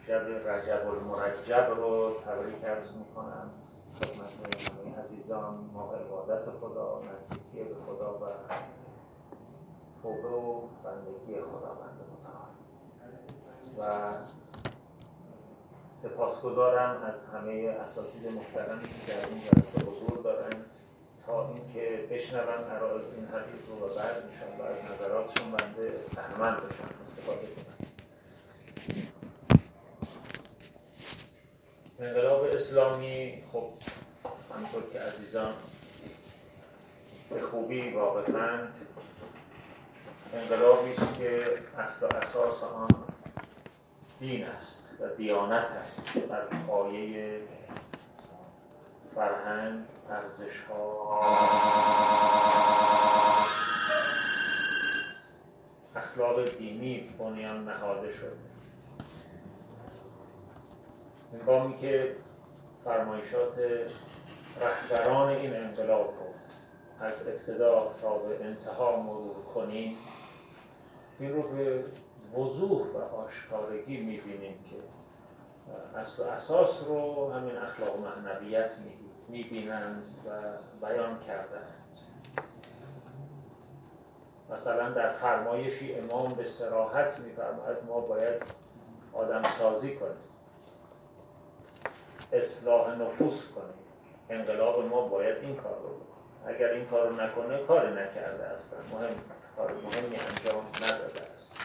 شب رجب المرجب رو تبریک عرض میکنم خدمت همه عزیزان. ماه عبادت خدا، نزدیکی به خدا و توبه و بندگی خداوند متعال. و سپاسگزارم از همه اساتید محترمی که در این جلسه حضور دارند تا اینکه بشنون عرایض این حدیث رو و بعد انشاءالله از نظراتشون بنده بهره‌مند بشم، استفاده کنم. انقلاب اسلامی خب همونطور که عزیزان به خوبی واقفند انقلابی است که اصل و اساس آن دین است و دیانت است، بر پایه فرهنگ، ارزش‌ها، اخلاق دینی بنیان نهاده شد. هنگامی که فرمایشات رهبران این انقلاب رو از ابتدا تا به انتها مرور کنیم، این رو به وضوح و آشکارگی می‌بینیم که اصل و اساس رو همین اخلاق و معنویت می‌بینند و بیان کردند. مثلا در فرمایشی امام به صراحت می‌فرماید ما باید آدم سازی کنیم، اصلاح نفوس کنیم. انقلاب ما باید این کار رو بکنه. اگر این کار رو نکنه کاری نکرده اصلا، کار مهمی انجام نداده است.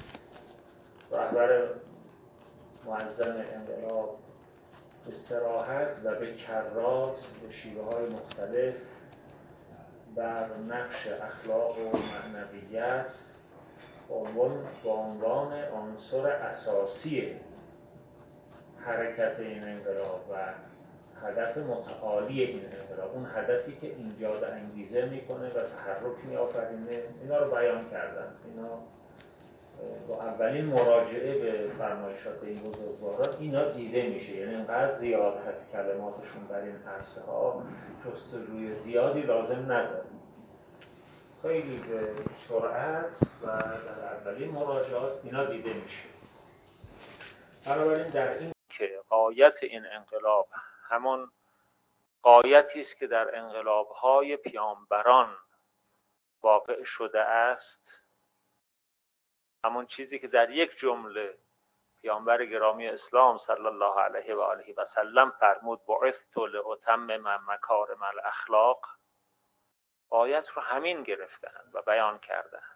رهبر معظم انقلاب به صراحت و به کرات به شیوه‌های مختلف بر نقش اخلاق و معنویت به عنوان عنصر اساسی حرکت این انقلاب و هدف متعالی این انقلاب، اون هدفی که ایجاد انگیزه میکنه و تحرک میآفرینه، اینا رو بیان کردن. اینا با اولین مراجعه به فرمایشات این بزرگواران اینا دیده میشه، یعنی اینقدر زیاد هست کلماتشون در این عرصه ها، جستجوی زیادی لازم نداره. خیلی به سرعت و در اولین مراجعات اینا دیده میشه. بنابراین در این که غایت این انقلاب همون غایتی است که در انقلاب‌های پیامبران واقع شده است، همون چیزی که در یک جمله پیامبر گرامی اسلام صلی الله علیه و آله و سلم فرمود بعثت لأتمم مکارم الاخلاق، غایت رو همین گرفتند و بیان کردند.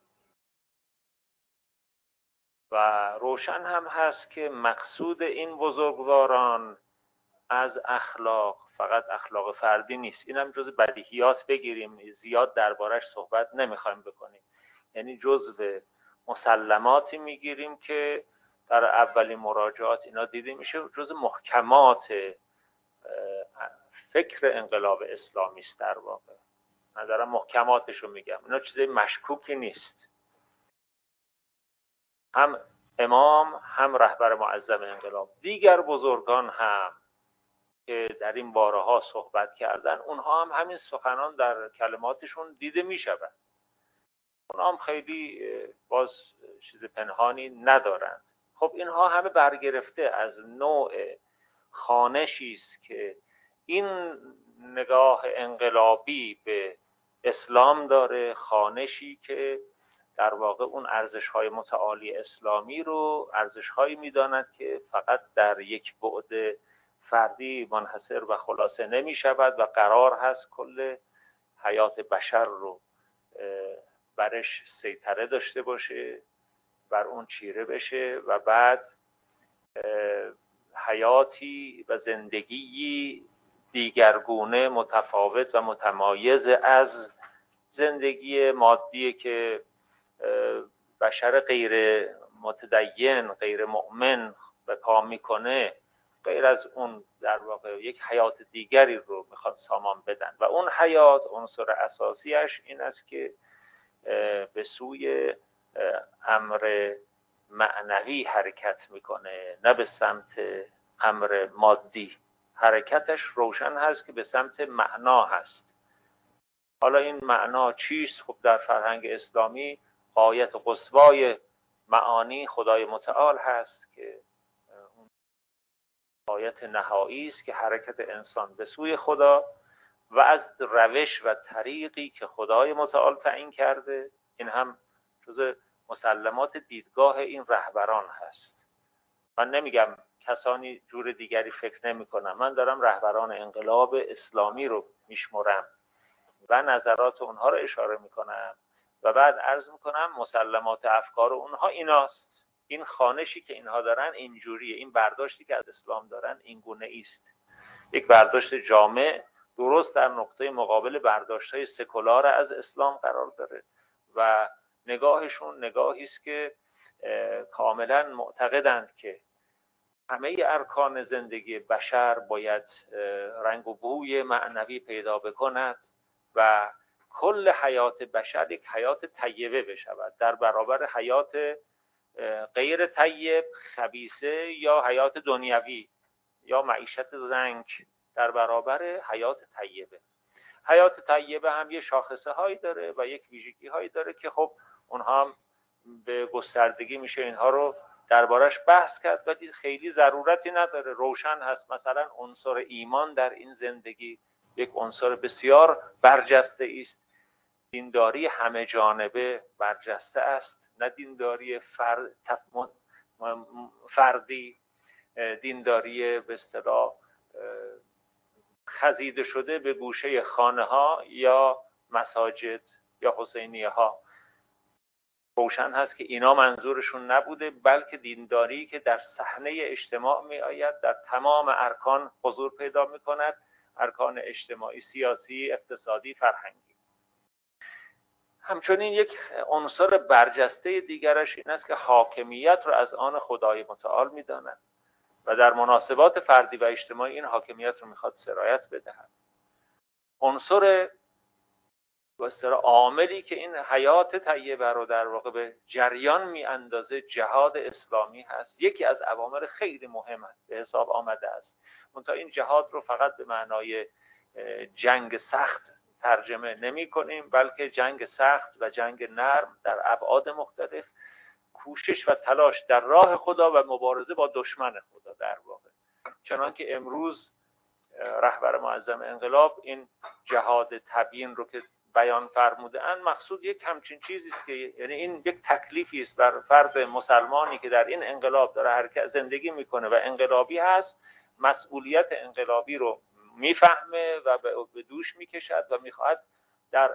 و روشن هم هست که مقصود این بزرگواران از اخلاق فقط اخلاق فردی نیست. این هم جز بدیهیات بگیریم، زیاد دربارش صحبت نمیخوایم بکنیم. یعنی جزء مسلماتی میگیریم که در اولین مراجعات اینا دیده میشه، جز محکمات فکر انقلاب اسلامی است. در واقع من دارم محکماتش رو میگم، اینا چیزای مشکوکی نیست. هم امام، هم رهبر معظم انقلاب، دیگر بزرگان هم که در این باره‌ها صحبت کردن، اونها هم همین سخنان در کلماتشون دیده میشود. اونها هم خیلی باز چیز پنهانی ندارند. خب اینها همه برگرفته از نوع خوانشی است که این نگاه انقلابی به اسلام داره، خوانشی که در واقع اون ارزش‌های متعالی اسلامی رو ارزش‌هایی می‌داند که فقط در یک بعد فردی منحصر و خلاصه نمی شود و قرار هست کل حیات بشر رو برش سیطره داشته باشه، بر اون چیره بشه و بعد حیاتی و زندگی دیگرگونه، متفاوت و متمایز از زندگی مادی که بشر غیر متدین، غیر مؤمن به پا میکنه، غیر از اون در واقع یک حیات دیگری رو میخواد سامان بدن و اون حیات عنصر اساسیش این است که به سوی امر معنوی حرکت میکنه، نه به سمت امر مادی. حرکتش روشن هست که به سمت معنا هست. حالا این معنا چیست؟ خب در فرهنگ اسلامی غایت قصوای معانی خدای متعال هست که غایت نهایی است که حرکت انسان به سوی خدا و از روش و طریقی که خدای متعال تعیین کرده. این هم جزء مسلمات دیدگاه این رهبران هست. من نمیگم کسانی جور دیگری فکر نمی کنن، من دارم رهبران انقلاب اسلامی رو میشمرم و نظرات اونها رو اشاره میکنم و بعد عرض میکنم مسلمات افکار اونها ایناست. این خوانشی که اینها دارن اینجوریه، این برداشتی که از اسلام دارن این گونه است. یک برداشت جامع درست در نقطه مقابل برداشت‌های سکولار از اسلام قرار داره و نگاهشون نگاهی است که کاملا معتقدند که همه ارکان زندگی بشر باید رنگ و بوی معنوی پیدا بکند و کل حیات بشر یک حیات طیبه بشود در برابر حیات غیر طیب، خبیثه یا حیات دنیوی یا معیشت زنگ در برابر حیات طیبه. حیات طیبه هم یه شاخصه هایی داره و یک ویژگی هایی داره که خب اونها هم به گستردگی میشه اینها رو دربارش بحث کرد، ولی خیلی ضرورتی نداره. روشن هست مثلا عنصر ایمان در این زندگی یک عنصر بسیار برجسته است. دینداری همه جانبه برجسته است، نه دینداری فردی، دینداری به اصطلاح خزیده شده به گوشه خانه ها یا مساجد یا حسینیه ها. روشن هست که اینا منظورشون نبوده، بلکه دینداری که در صحنه اجتماع می آید، در تمام ارکان حضور پیدا می کند، ارکان اجتماعی، سیاسی، اقتصادی، فرهنگی. همچنین یک عنصر برجسته دیگرش این است که حاکمیت رو از آن خدای متعال می داند و در مناسبات فردی و اجتماعی این حاکمیت رو میخواد سرایت بدهد. عنصر عاملی که این حیات طیبه رو در واقع به جریان میاندازه جهاد اسلامی هست. یکی از عوامل خیلی مهم به حساب آمده است. منتها این جهاد رو فقط به معنای جنگ سخت ترجمه نمی کنیم، بلکه جنگ سخت و جنگ نرم در ابعاد مختلف، کوشش و تلاش در راه خدا و مبارزه با دشمن خدا در واقع. چنانکه امروز رهبر معظم انقلاب این جهاد تبیین رو که بیان فرموده‌اند، مقصود یک همچین چیزی است که یعنی این یک تکلیفی است بر فرد مسلمانی که در این انقلاب داره حرکت زندگی میکنه و انقلابی هست، مسئولیت انقلابی رو میفهمه و به دوش میکشد و میخواهد در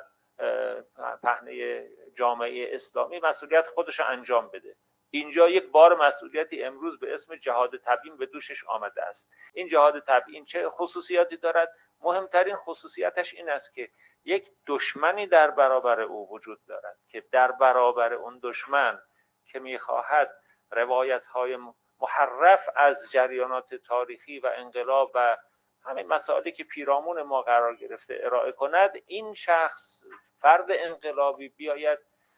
پهنه جامعه اسلامی مسئولیت خودش رو انجام بده. اینجا یک بار مسئولیتی امروز به اسم جهاد تبیین به دوشش آمده است. این جهاد تبیین چه خصوصیاتی دارد؟ مهمترین خصوصیتش این است که یک دشمنی در برابر او وجود دارد که در برابر اون دشمن که میخواهد روایت‌های محرف از جریانات تاریخی و انقلاب و همین مسائلی که پیرامون ما قرار گرفته ارائه کند، این شخص فرد انقلابی بیاید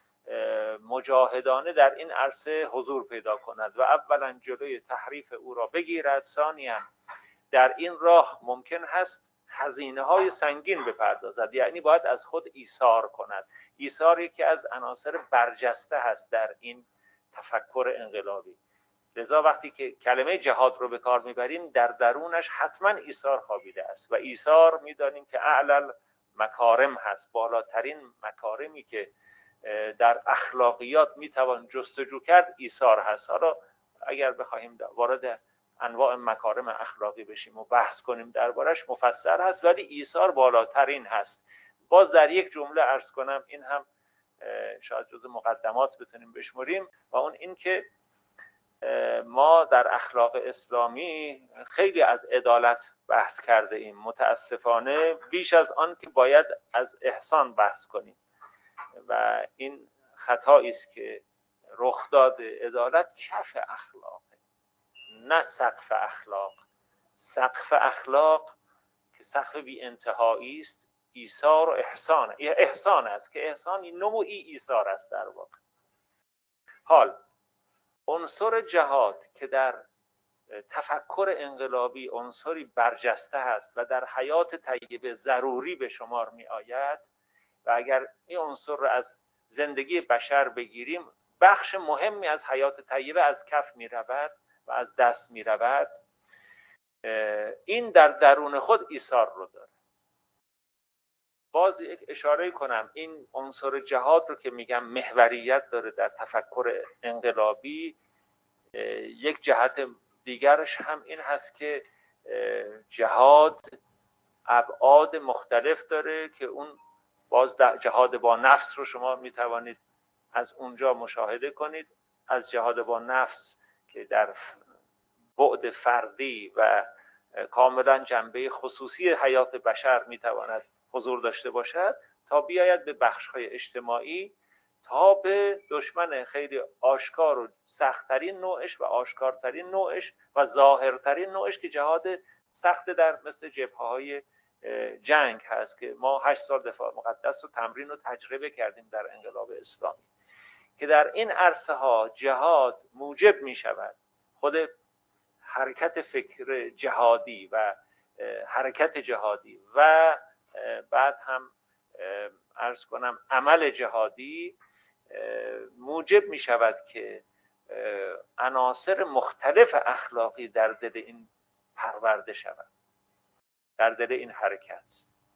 مجاهدانه در این عرصه حضور پیدا کند و اولا جلوی تحریف او را بگیرد، ثانیاً در این راه ممکن هست هزینه‌های سنگین بپردازد، یعنی باید از خود ایثار کند. ایثار یکی از عناصر برجسته هست در این تفکر انقلابی. لذا وقتی که کلمه جهاد رو به کار میبریم در درونش حتما ایثار خوابیده است و ایثار میدانیم که اعلی مکارم هست. بالاترین مکارمی که در اخلاقیات میتوان جستجو کرد ایثار هست. حالا اگر بخوایم وارد انواع مکارم اخلاقی بشیم و بحث کنیم دربارش مفصل هست، ولی ایثار بالاترین هست. باز در یک جمله عرض کنم، این هم شاید جز مقدمات بتونیم بشمریم و اون این که ما در اخلاق اسلامی خیلی از عدالت بحث کرده ایم، متاسفانه بیش از آن که باید از احسان بحث کنیم و این خطایی است که رخ داده. عدالت کف اخلاقه، نه سقف اخلاق. سقف اخلاق که سقف بی انتهایی است، ایثار و احسان. احسان است که احسان نوعی ایثار است در واقع. حال عنصر جهاد که در تفکر انقلابی عنصری برجسته است و در حیات طیبه ضروری به شمار می آید و اگر این عنصر را از زندگی بشر بگیریم، بخش مهمی از حیات طیبه از کف می رود و از دست می رود. این در درون خود ایثار رو داره. باز یک اشاره کنم، این عنصر جهاد رو که میگم محوریت داره در تفکر انقلابی، یک جهت دیگرش هم این هست که جهاد ابعاد مختلف داره که اون باز جهاد با نفس رو شما میتوانید از اونجا مشاهده کنید. از جهاد با نفس که در بعد فردی و کاملا جنبه خصوصی حیات بشر میتواند حضور داشته باشد، تا بیاید به بخش‌های اجتماعی، تا به دشمن خیلی آشکار و سخت‌ترین نوعش و آشکارترین نوعش و ظاهرترین نوعش که جهاد سخت در مثل جبهه‌های جنگ هست که ما 8 سال دفاع مقدس و تمرین و تجربه کردیم در انقلاب اسلامی، که در این عرصه ها جهاد موجب می شود خود حرکت فکر جهادی و حرکت جهادی و بعد هم عرض کنم عمل جهادی موجب می شود که عناصر مختلف اخلاقی در دل این پرورده شود، در دل این حرکت.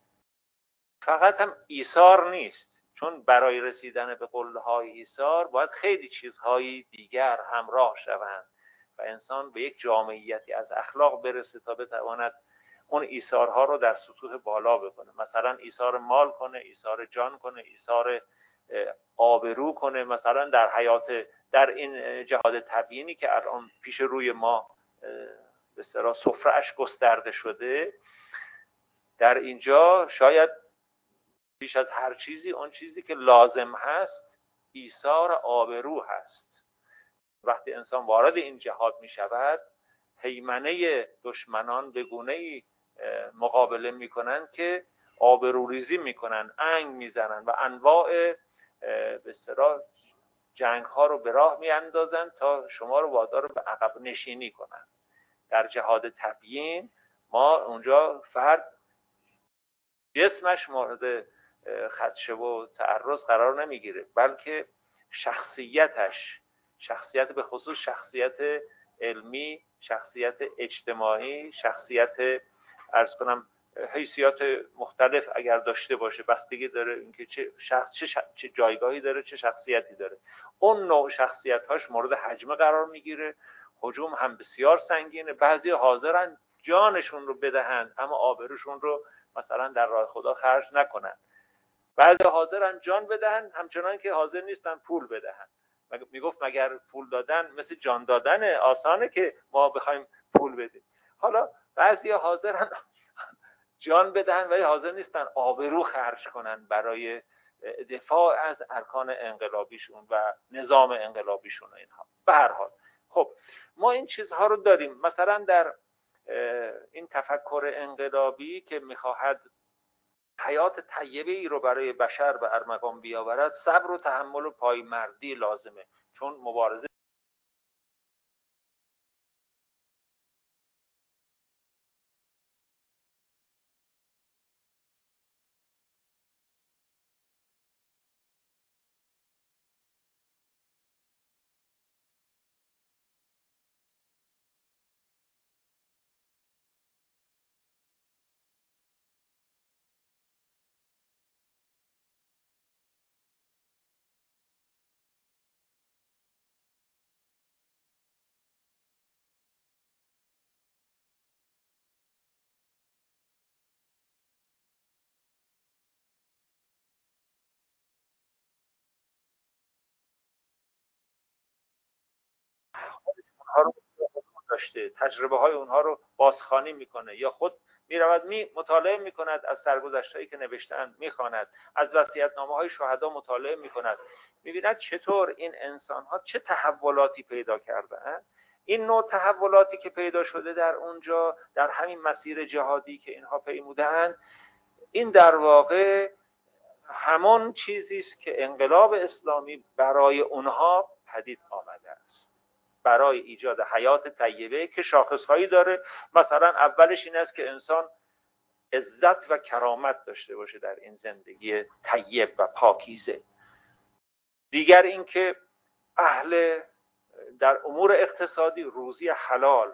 فقط هم ایثار نیست، چون برای رسیدن به قله‌های ایثار باید خیلی چیزهای دیگر همراه شوند و انسان به یک جامعیتی از اخلاق برسه تا بتواند اون ایثارها رو در سطوح بالا بکنه. مثلا ایثار مال کنه، ایثار جان کنه، ایثار آبرو کنه. مثلا در حیات، در این جهاد تبیینی که الان پیش روی ما به اصطلاح سفره‌اش گسترده شده، در اینجا شاید بیش از هر چیزی اون چیزی که لازم هست ایثار آبرو هست. وقتی انسان وارد این جهاد می شود، هیمنه دشمنان به گونه‌ای مقابله می کنند که آبروریزی می کنند، انگ می زنند و انواع به اصطلاح جنگ ها رو به راه می اندازند تا شما رو وادار به عقب نشینی کنند. در جهاد تبیین ما اونجا فرد جسمش مورد خدشه و تعرض قرار نمیگیره، بلکه شخصیتش، شخصیت به خصوص شخصیت علمی، شخصیت اجتماعی، شخصیت عرض کنم حیثیات مختلف اگر داشته باشه، بستگی داره اینکه چه جایگاهی داره، چه شخصیتی داره. اون نوع شخصیت‌هاش مورد هجمه قرار میگیره. هجوم هم بسیار سنگینه. بعضی حاضرن جانشون رو بدهند اما آبروشون رو مثلا در راه خدا خرج نکنن. بعضی حاضرن جان بدهن همچنان که حاضر نیستن پول بدهن. میگفت مگر پول دادن مثل جان دادن آسانه که ما بخوایم پول بدیم؟ حالا بعضی حاضرن جان بدهن ولی حاضر نیستن آبرو خرج کنن برای دفاع از ارکان انقلابیشون و نظام انقلابیشون. اینها به هر حال خب ما این چیزها رو داریم. مثلا در این تفکر انقلابی که میخواهد حیات طیبه ای رو برای بشر به ارمغان بیاورد، صبر و تحمل و پایمردی لازمه، چون مبارزه اونها رو داشته، تجربه های اونها رو بازخوانی میکنه یا خود میرود مطالعه میکند، از سرگذشتهایی که نوشتند میخواند، از وصیت‌نامه های شهدا مطالعه میکند، میبیند چطور این انسان ها چه تحولاتی پیدا کردند. این نوع تحولاتی که پیدا شده در اونجا، در همین مسیر جهادی که اینها پیمودند، این در واقع همان چیزی است که انقلاب اسلامی برای اونها پدید آمده است، برای ایجاد حیات طیبه که شاخصهایی داره. مثلا اولش این است که انسان عزت و کرامت داشته باشه در این زندگی طیب و پاکیزه. دیگر اینکه اهل در امور اقتصادی روزی حلال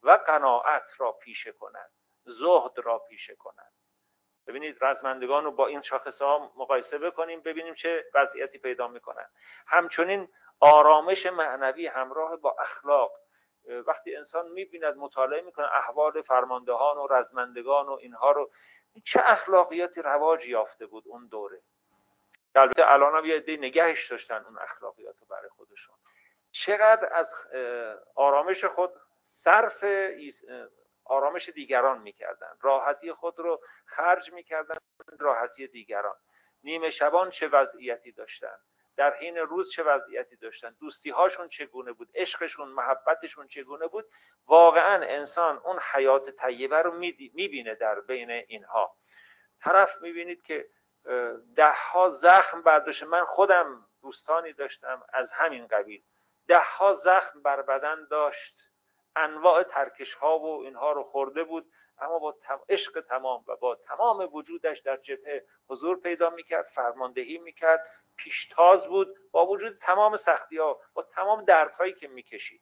و قناعت را پیشه کنند، زهد را پیشه کنند. ببینید رزمندگان رو با این شاخص‌ها مقایسه بکنیم ببینیم چه وضعیتی پیدا میکنن. همچنین آرامش معنوی همراه با اخلاق، وقتی انسان میبیند مطالعه میکنه احوال فرماندهان و رزمندگان و اینها رو، چه اخلاقیاتی رواج یافته بود اون دوره. البته الان هم یه عده نگهش داشتن اون اخلاقیات رو برای خودشون. چقدر از آرامش خود صرف آرامش دیگران میکردن، راحتی خود رو خرج میکردن راحتی دیگران. نیمه شبان چه وضعیتی داشتن، در حین روز چه وضعیتی داشتن، دوستی هاشون چگونه بود، عشقشون، محبتشون چگونه بود. واقعا انسان اون حیات طیبه رو میبینه در بین اینها. طرف میبینید که ده ها زخم برداشته. من خودم دوستانی داشتم از همین قبیل، ده ها زخم بر بدن داشت، انواع ترکش ها و اینها رو خورده بود، اما با عشق تمام و با تمام وجودش در جبهه حضور پیدا میکرد، فرماندهی میکرد، پیشتاز بود با وجود تمام سختی ها، با تمام دردهایی که میکشید.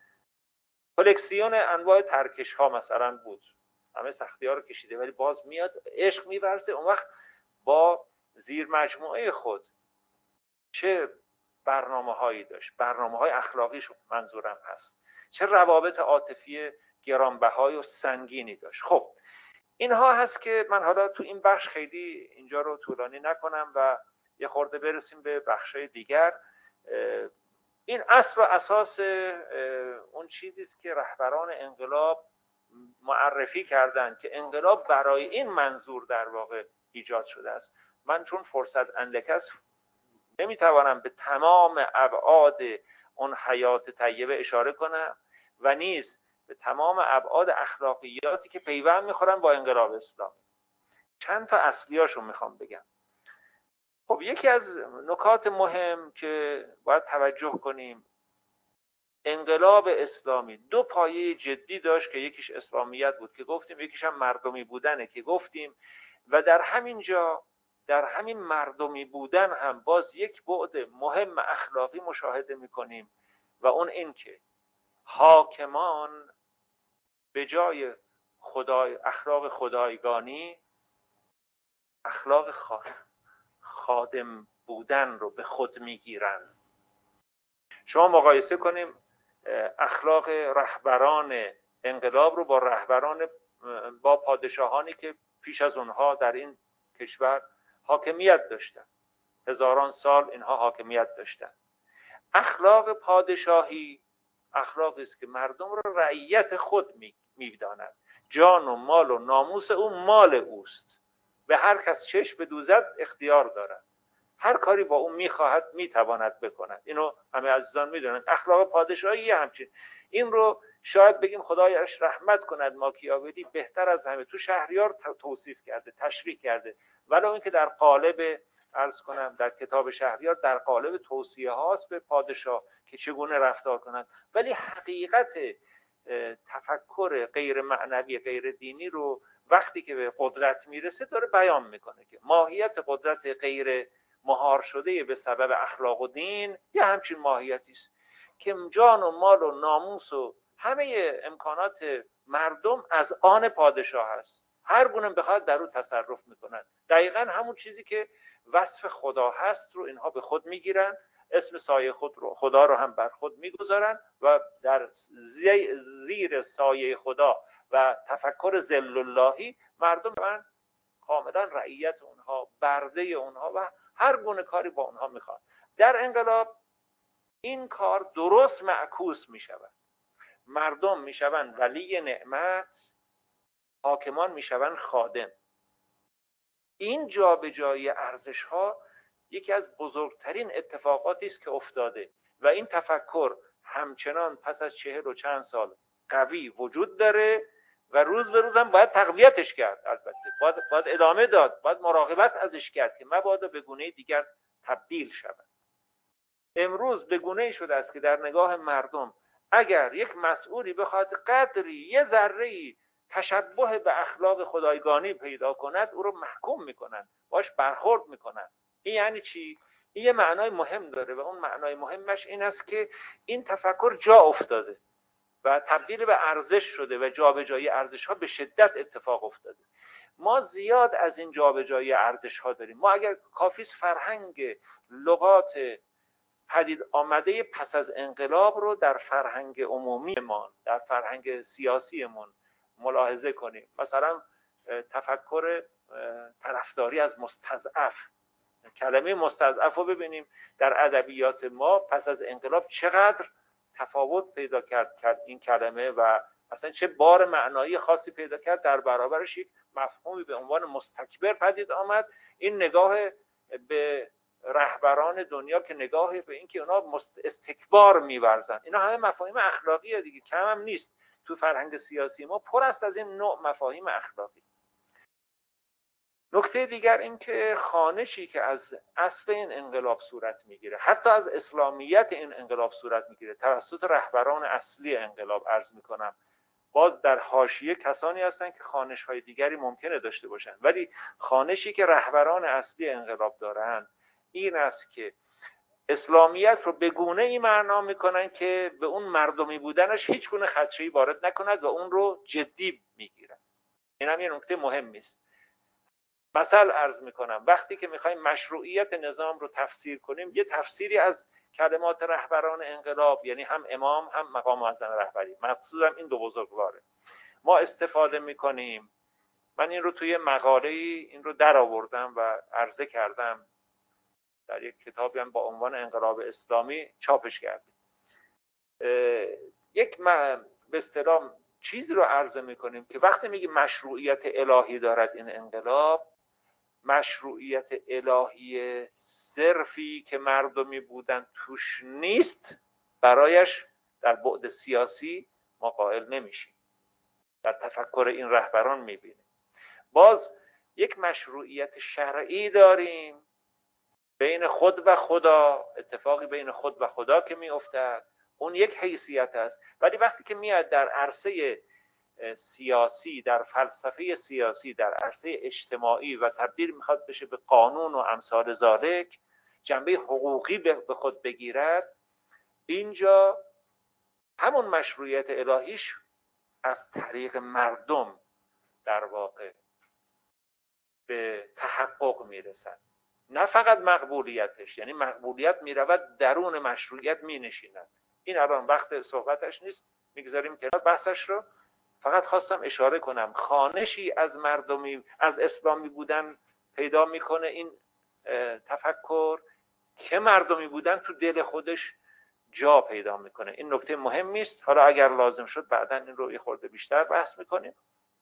کلکسیون انواع ترکش ها مثلا بود، همه سختی ها رو کشیده ولی باز میاد عشق میورزه. اون وقت با زیر مجموعه خود چه برنامه هایی داشت، برنامه های اخلاقیش منظورم هست، چه روابط عاطفی گرانبهای و سنگینی داشت. خب اینها هست که من حالا تو این بخش خیلی اینجا رو طولانی نکنم و یه خورده برسیم به بخشای دیگر. این اصل و اساس اون چیزی است که رهبران انقلاب معرفی کردند که انقلاب برای این منظور در واقع ایجاد شده است. من چون فرصت اندک است نمیتوانم به تمام ابعاد اون حیات طیبه اشاره کنم و نیز به تمام ابعاد اخلاقیاتی که پیوند میخورن با انقلاب اسلامی. چند تا اصلیاشو میخوام بگم. خب یکی از نکات مهم که باید توجه کنیم، انقلاب اسلامی دو پایه جدی داشت که یکیش اسلامیت بود که گفتیم، یکیش هم مردمی بودنه که گفتیم. و در همین جا، در همین مردمی بودن هم باز یک بعد مهم اخلاقی مشاهده میکنیم و اون این که حاکمان به جای اخلاق خدایگانی، اخلاق خادم بودن رو به خود میگیرن. شما مقایسه کنیم اخلاق رهبران انقلاب رو با پادشاهانی که پیش از اونها در این کشور حاکمیت داشتن. هزاران سال اینها حاکمیت داشتن. اخلاق پادشاهی اخلاقی است که مردم رو رعیت خود می‌دانند. جان و مال و ناموس او مال اوست. به هر کس چشم بدوزد اختیار دارد. هر کاری با اون میخواهد میتواند بکند. اینو همه عزیزان میدونن. اخلاق پادشاهی همچین. این رو شاید بگیم خدایش رحمت کند ماکیاولی بهتر از همه تو شهریار توصیف کرده، تشریح کرده، ولو اینکه در قالب عرض کنم در کتاب شهریار در قالب توصیه هاست به پادشاه که چگونه رفتار کنند، ولی حقیقت تفکر غیر معنوی غیر دینی رو وقتی که به قدرت میرسه داره بیان میکنه که ماهیت قدرت غیر مهار شده به سبب اخلاق و دین یه همچین ماهیتی است که جان و مال و ناموس و همه امکانات مردم از آن پادشاه هست. هر گونه بخواد در اون تصرف میکنن. دقیقاً همون چیزی که وصف خدا هست رو اینها به خود میگیرن، اسم سایه خدا رو هم بر خود میگذارن و در زیر سایه خدا و تفکر ذل اللهی مردم من کاملا رعیت اونها، برده اونها و هر گونه کاری با اونها میخواد. در انقلاب این کار درست معکوس میشود. مردم میشوند ولی نعمت، حاکمان میشوند خادم. این جابجایی ارزش ها یکی از بزرگترین اتفاقاتی است که افتاده و این تفکر همچنان پس از 40 و چند سال قوی وجود داره و روز به روز هم باید تقویتش کرد. البته باید ادامه داد، باید مراقبت ازش کرد که مبادا به گونه دیگر تبدیل شود. امروز به گونه‌ای شده است که در نگاه مردم اگر یک مسئولی بخواد قدری یه ذره‌ای تشبه به اخلاق خدایگانی پیدا کند او رو محکوم میکنن، باش برخورد میکنن. این یعنی چی؟ این یه معنای مهم داره و اون معنای مهمش این است که این تفکر جا افتاده. و تبدیل به ارزش شده و جابجایی ارزش‌ها به شدت اتفاق افتاده. ما زیاد از این جابجایی ارزش‌ها داریم. ما اگر کافیست فرهنگ لغات پدید آمده پس از انقلاب رو در فرهنگ عمومیمان، در فرهنگ سیاسیمون ملاحظه کنیم. مثلا تفکر طرفداری از مستضعف، کلمه مستضعف رو ببینیم در ادبیات ما پس از انقلاب چقدر تفاوت پیدا کرد این کلمه و اصلا چه بار معنایی خاصی پیدا کرد. در برابرش یک مفهومی به عنوان مستکبر پدید آمد. این نگاه به رهبران دنیا که نگاه به این که اونا استکبار می‌ورزن، اینا همه مفاهیم اخلاقیه دیگه، کم هم نیست. تو فرهنگ سیاسی ما پر است از این نوع مفاهیم اخلاقی. نکته دیگر این که خوانشی که از اصل این انقلاب صورت میگیره، حتی از اسلامیت این انقلاب صورت میگیره توسط رهبران اصلی انقلاب، عرض میکنم باز در حاشیه کسانی هستند که خوانش‌های دیگری ممکنه داشته باشند، ولی خوانشی که رهبران اصلی انقلاب دارند این است که اسلامیت رو به گونه‌ای معنا میکنن که به اون مردمی بودنش هیچ گونه خدشه‌ای وارد نکند و اون رو جدی میگیرن. این هم یه نکته مهمی است. مثل عرض میکنم، وقتی که میخوایم مشروعیت نظام رو تفسیر کنیم، یه تفسیری از کلمات رهبران انقلاب، یعنی هم امام هم مقام معظم رهبری، مقصودم این دو بزرگواره، ما استفاده میکنیم. من این رو توی مقاله این رو در آوردم و عرضه کردم، در یک کتابی هم با عنوان انقلاب اسلامی چاپش کردیم. به اصطلاح چیزی رو عرضه میکنیم که وقتی میگیم مشروعیت الهی دارد این انقلاب، مشروعیت الهی صرفی که مردمی بودن توش نیست، برایش در بعد سیاسی ما قائل نمیشیم. در تفکر این رهبران میبینیم باز یک مشروعیت شرعی داریم بین خود و خدا، اتفاقی بین خود و خدا که میافتد، اون یک حیثیت است. ولی وقتی که میاد در عرصه سیاسی، در فلسفه سیاسی، در عرصه اجتماعی و تبدیل میخواد بشه به قانون و امثال ذالک، جنبه حقوقی به خود بگیرد، اینجا همون مشروعیت الهیش از طریق مردم در واقع به تحقق میرسد. نه فقط مقبولیتش، یعنی مقبولیت میرود درون مشروعیت مینشیند. این الان وقت صحبتش نیست، میگذاریم که بحثش رو. فقط خواستم اشاره کنم خوانشی از مردمی، از اسلامی بودن پیدا میکنه این تفکر که مردمی بودن تو دل خودش جا پیدا میکنه. این نکته مهمی است. حالا اگر لازم شد بعداً این رو یه خورده بیشتر بحث میکنیم.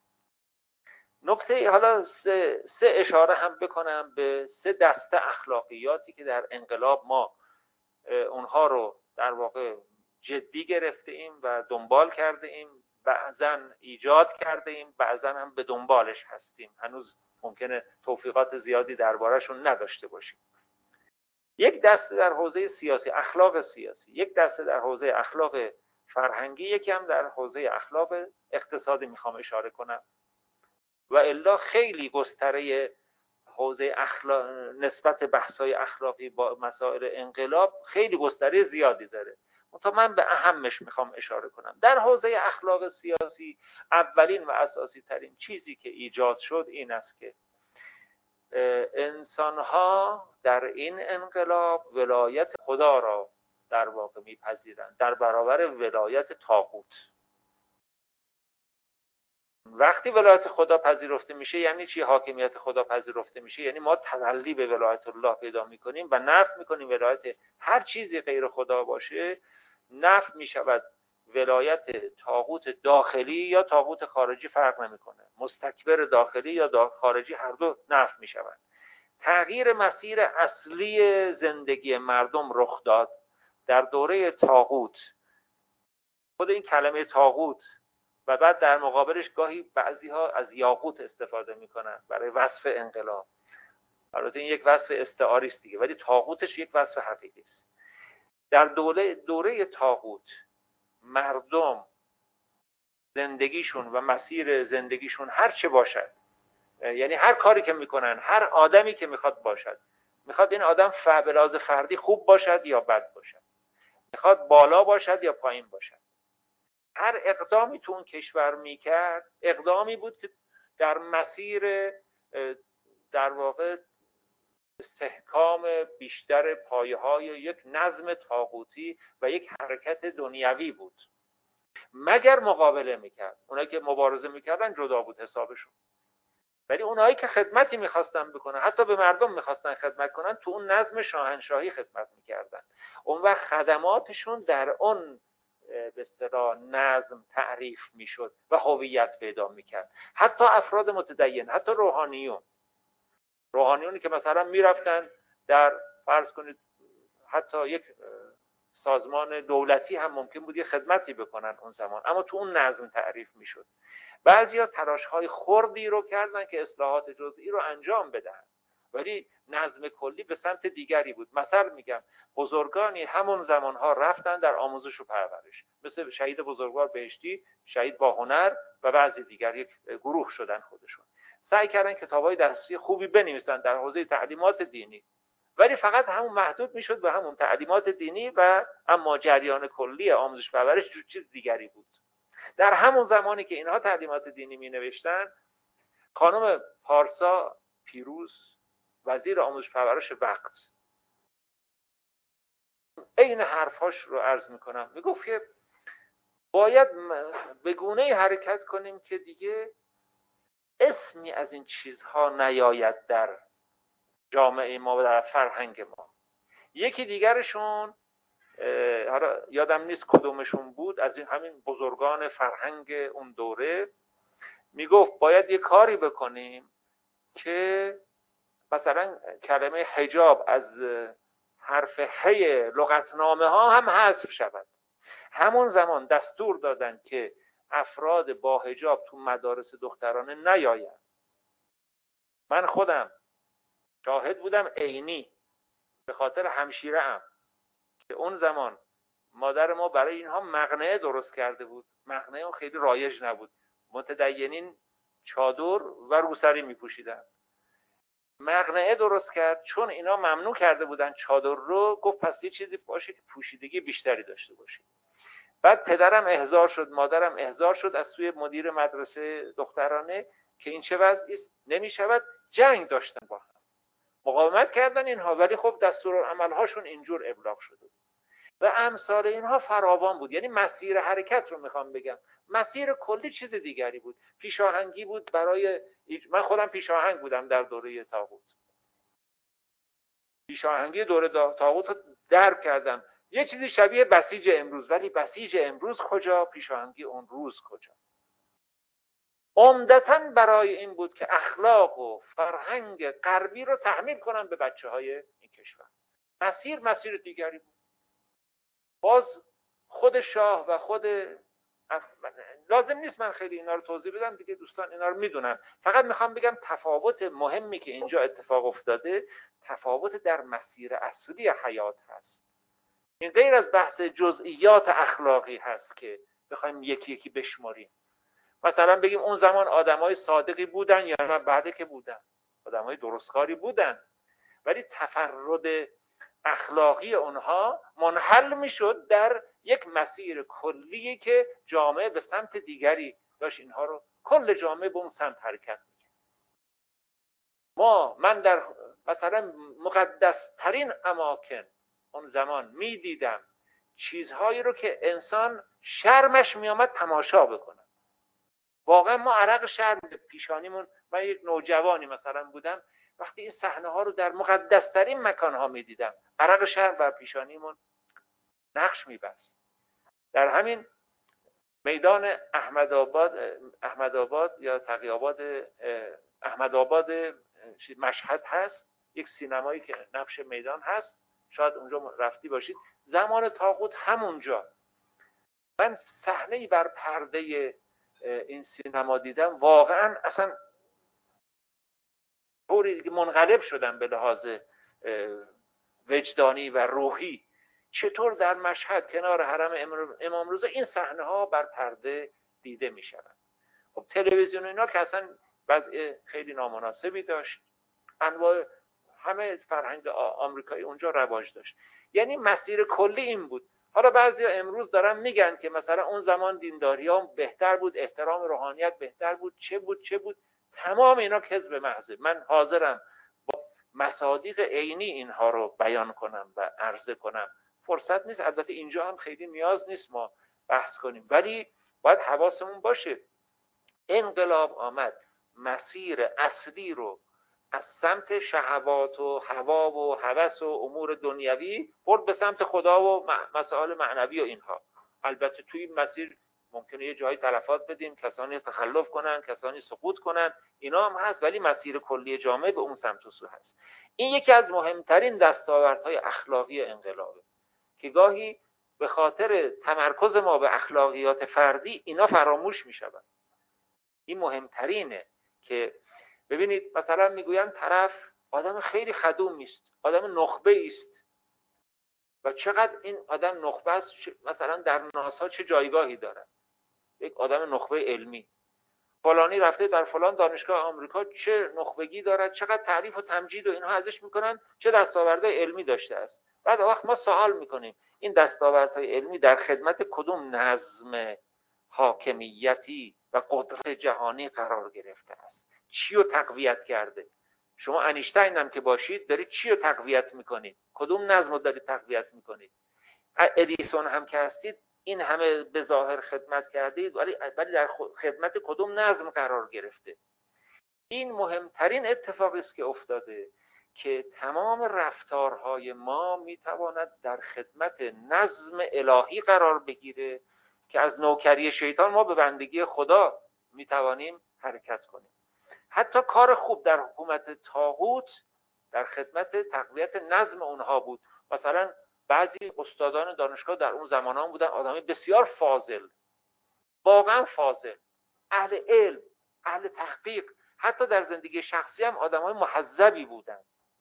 نکته حالا سه اشاره هم بکنم به سه دسته اخلاقیاتی که در انقلاب ما اونها رو در واقع جدی گرفته ایم و دنبال کرده ایم، بعضا ایجاد کرده ایم، بعضا هم به دنبالش هستیم، هنوز ممکنه توفیقات زیادی درباره‌شون نداشته باشیم. یک دسته در حوزه سیاسی، اخلاق سیاسی، یک دسته در حوزه اخلاق فرهنگی، یکی هم در حوزه اخلاق اقتصادی میخوام اشاره کنم. و الا خیلی گستره حوزه اخلاق نسبت بحث‌های اخلاقی با مسائل انقلاب خیلی گستره زیادی داره. منتها من به اهمش میخوام اشاره کنم. در حوزه اخلاق سیاسی اولین و اساسی ترین چیزی که ایجاد شد این است که انسان‌ها در این انقلاب ولایت خدا را در واقع میپذیرند در برابر ولایت طاغوت. وقتی ولایت خدا پذیرفته میشه یعنی چی؟ حاکمیت خدا پذیرفته میشه یعنی ما تولی به ولایت الله پیدا میکنیم و نفی میکنیم ولایت هر چیزی غیر خدا باشه. نفی میشود ولایت طاغوت داخلی یا طاغوت خارجی، فرق نمیکنه، مستکبر داخلی یا خارجی، هر دو نفی میشود. تغییر مسیر اصلی زندگی مردم رخ داد در دوره طاغوت. خود این کلمه طاغوت و بعد در مقابلش گاهی بعضی‌ها از یاقوت استفاده میکنن برای وصف انقلاب. البته این یک وصف استعاری است دیگه، ولی طاغوتش یک وصف حقیقی است. در دوره طاغوت مردم زندگیشون و مسیر زندگیشون هر چه باشد، یعنی هر کاری که میکنن، هر آدمی که میخواد باشد، میخواد این آدم به لحاظ فردی خوب باشد یا بد باشد، میخواد بالا باشد یا پایین باشد، هر اقدامی تو اون کشور میکرد اقدامی بود که در مسیر در واقع استحکام بیشتر پایه‌های یک نظم طاغوتی و یک حرکت دنیوی بود. مگر مقابله میکرد. اونایی که مبارزه میکردن جدا بود حسابشون، ولی اونایی که خدمتی میخواستن بکنن، حتی به مردم میخواستن خدمت کنن، تو اون نظم شاهنشاهی خدمت میکردن. اون وقت خدماتشون در اون به اصطلاح نظم تعریف میشد و هویت پیدا میکرد. حتی افراد متدین، حتی روحانیونی که مثلا میرفتن در فرض کنید حتی یک سازمان دولتی هم ممکن بود یه خدمتی بکنن اون زمان، اما تو اون نظم تعریف میشد. بعضیا تلاش‌های خردی رو کردن که اصلاحات جزئی رو انجام بدن، ولی نظم کلی به سمت دیگری بود. مثلا میگم بزرگانی همون زمانها رفتن در آموزش و پرورش، مثل شهید بزرگوار بهشتی، شهید با هنر و بعضی دیگر یک گروه شدن خودشون. سعی کردن کتاب‌های درسی خوبی بنویسن در حوزه تعلیمات دینی، ولی فقط همون محدود میشد به همون تعلیمات دینی و اما جریان کلی آموزش پرورش چیز دیگری بود. در همون زمانی که اینها تعلیمات دینی می نوشتن، خانم پارسا پیروز وزیر آموزش پرورش وقت عین حرفاش رو عرض میکنم، میگفت که باید به گونه‌ای حرکت کنیم که دیگه اسمی از این چیزها نیاید در جامعه ما و در فرهنگ ما. یکی دیگرشون حالا یادم نیست کدومشون بود از این همین بزرگان فرهنگ اون دوره میگفت باید یه کاری بکنیم که مثلا کلمه حجاب از حرف هی لغتنامه ها هم حذف شود. همون زمان دستور دادن که افراد با حجاب تو مدارس دخترانه نیاین. من خودم شاهد بودم عینی، به خاطر همشیره ام که اون زمان مادر ما برای اینها مقنعه درست کرده بود. مقنعه خیلی رایج نبود، متدینین چادر و روسری میپوشیدن. مقنعه درست کرد، چون اینا ممنوع کرده بودن چادر رو، گفت پس یه چیزی باشه که پوشیدگی بیشتری داشته باشه. بعد پدرم احضار شد، مادرم احضار شد از سوی مدیر مدرسه دخترانه که این چه وضعی است، نمیشود. جنگ داشتن با هم، مقاومت کردن اینها، ولی خب دستورالعمل‌هاشون اینجور ابلاغ شده و امثال اینها فراوان بود. یعنی مسیر حرکت رو میخوام بگم، مسیر کلی چیز دیگری بود. پیشاهنگی بود برای من خودم پیشاهنگ بودم در دوره طاغوت. پیشاهنگی دوره طاغوت رو درک کردم، یه چیزی شبیه بسیج امروز، ولی بسیج امروز کجا، پیشاهنگی اون روز کجا. عمدتاً برای این بود که اخلاق و فرهنگ غربی رو تحمیل کنن به بچه‌های این کشور. مسیر دیگری بود. باز خود شاه و خود لازم نیست من خیلی اینا رو توضیح بدم دیگه، دوستان اینا رو میدونن. فقط میخوام بگم تفاوت مهمی که اینجا اتفاق افتاده، تفاوت در مسیر اصلی حیات هست. این غیر از بحث جزئیات اخلاقی هست که بخوایم یکی یکی بشماریم. مثلا بگیم اون زمان آدمای صادقی بودن یا نه؟ بعد که بودن آدمای درستکاری بودن، ولی تفرد اخلاقی اونها منحل میشد در یک مسیر کلی که جامعه به سمت دیگری داشت اینها رو، کل جامعه به اون سمت حرکت میکرد. من در مثلا مقدس ترین اماکن اون زمان میدیدم چیزهایی رو که انسان شرمش میامد تماشا بکنه. واقعا ما عرق شرم به پیشانیمون، من یک نوجوانی مثلا بودم، وقتی این صحنه ها رو در مقدس ترین مکان ها میدیدم عرق شرم بر پیشانیمون نقش میبست. در همین میدان احمدآباد یا تقی‌آباد احمدآباد مشهد هست یک سینمایی که نقش میدان هست، شاید اونجا رفتی باشید. زمان طاغوت همونجا من صحنه‌ای بر پرده این سینما دیدم، واقعا اصلا طوری منقلب شدم به لحاظ وجدانی و روحی. چطور در مشهد کنار حرم امام رضا این صحنه ها بر پرده دیده می شود. خب تلویزیون اینا که اصلا وضع خیلی نامناسبی داشت، انواع همه فرهنگ آمریکایی اونجا رواج داشت. یعنی مسیر کلی این بود. حالا بعضیا امروز دارن میگن که مثلا اون زمان دینداری ها بهتر بود، احترام روحانیت بهتر بود، چه بود. تمام اینا کذب محضه. من حاضرم با مصادیق عینی اینها رو بیان کنم و عرضه کنم. فرصت نیست، البته اینجا هم خیلی نیاز نیست ما بحث کنیم، ولی باید حواسمون باشه. انقلاب آمد مسیر اصلی رو از سمت شهوات و هوا و هوس و امور دنیوی برد به سمت خدا و مسائل معنوی و اینها. البته توی این مسیر ممکنه یه جایی تلفات بدیم، کسانی تخلف کنن، کسانی سقوط کنن، اینا هم هست، ولی مسیر کلی جامعه به اون سمت و سو هست. این یکی از مهمترین دستاوردهای اخلاقی انقلابه که گاهی به خاطر تمرکز ما به اخلاقیات فردی اینا فراموش میشود. این مهمترینه که ببینید مثلا میگوین طرف آدم خیلی خدومی است، آدم نخبه است و چقدر این آدم نخبه است، مثلا در ناسا چه جایگاهی داره، یک آدم نخبه علمی، فلانی رفته در فلان دانشگاه آمریکا چه نخبگی دارد، چقدر تعریف و تمجید و اینها ازش میکنن، چه دستاوردهای علمی داشته است. بعد وقت ما سوال میکنیم این دستاوردهای علمی در خدمت کدوم نظم حاکمیتی و قدرت جهانی قرار گرفته است؟ چی رو تقویت کرده؟ شما انیشتین هم که باشید دارید چی رو تقویت میکنید؟ کدوم نظم رو دارید تقویت میکنید؟ ادیسون هم که هستید این همه به ظاهر خدمت کردید ولی در خدمت کدوم نظم قرار گرفته؟ این مهمترین اتفاقی است که افتاده که تمام رفتارهای ما میتواند در خدمت نظم الهی قرار بگیره که از نوکری شیطان ما به بندگی خدا میتوانیم حرکت کنیم. حتی کار خوب در حکومت طاغوت در خدمت تقویت نظم اونها بود. مثلا بعضی استادان دانشگاه در اون زمانان بودن آدمی بسیار فاضل، واقعا فاضل، اهل علم، اهل تحقیق، حتی در زندگی شخصی هم آدمای مهذبی بودن،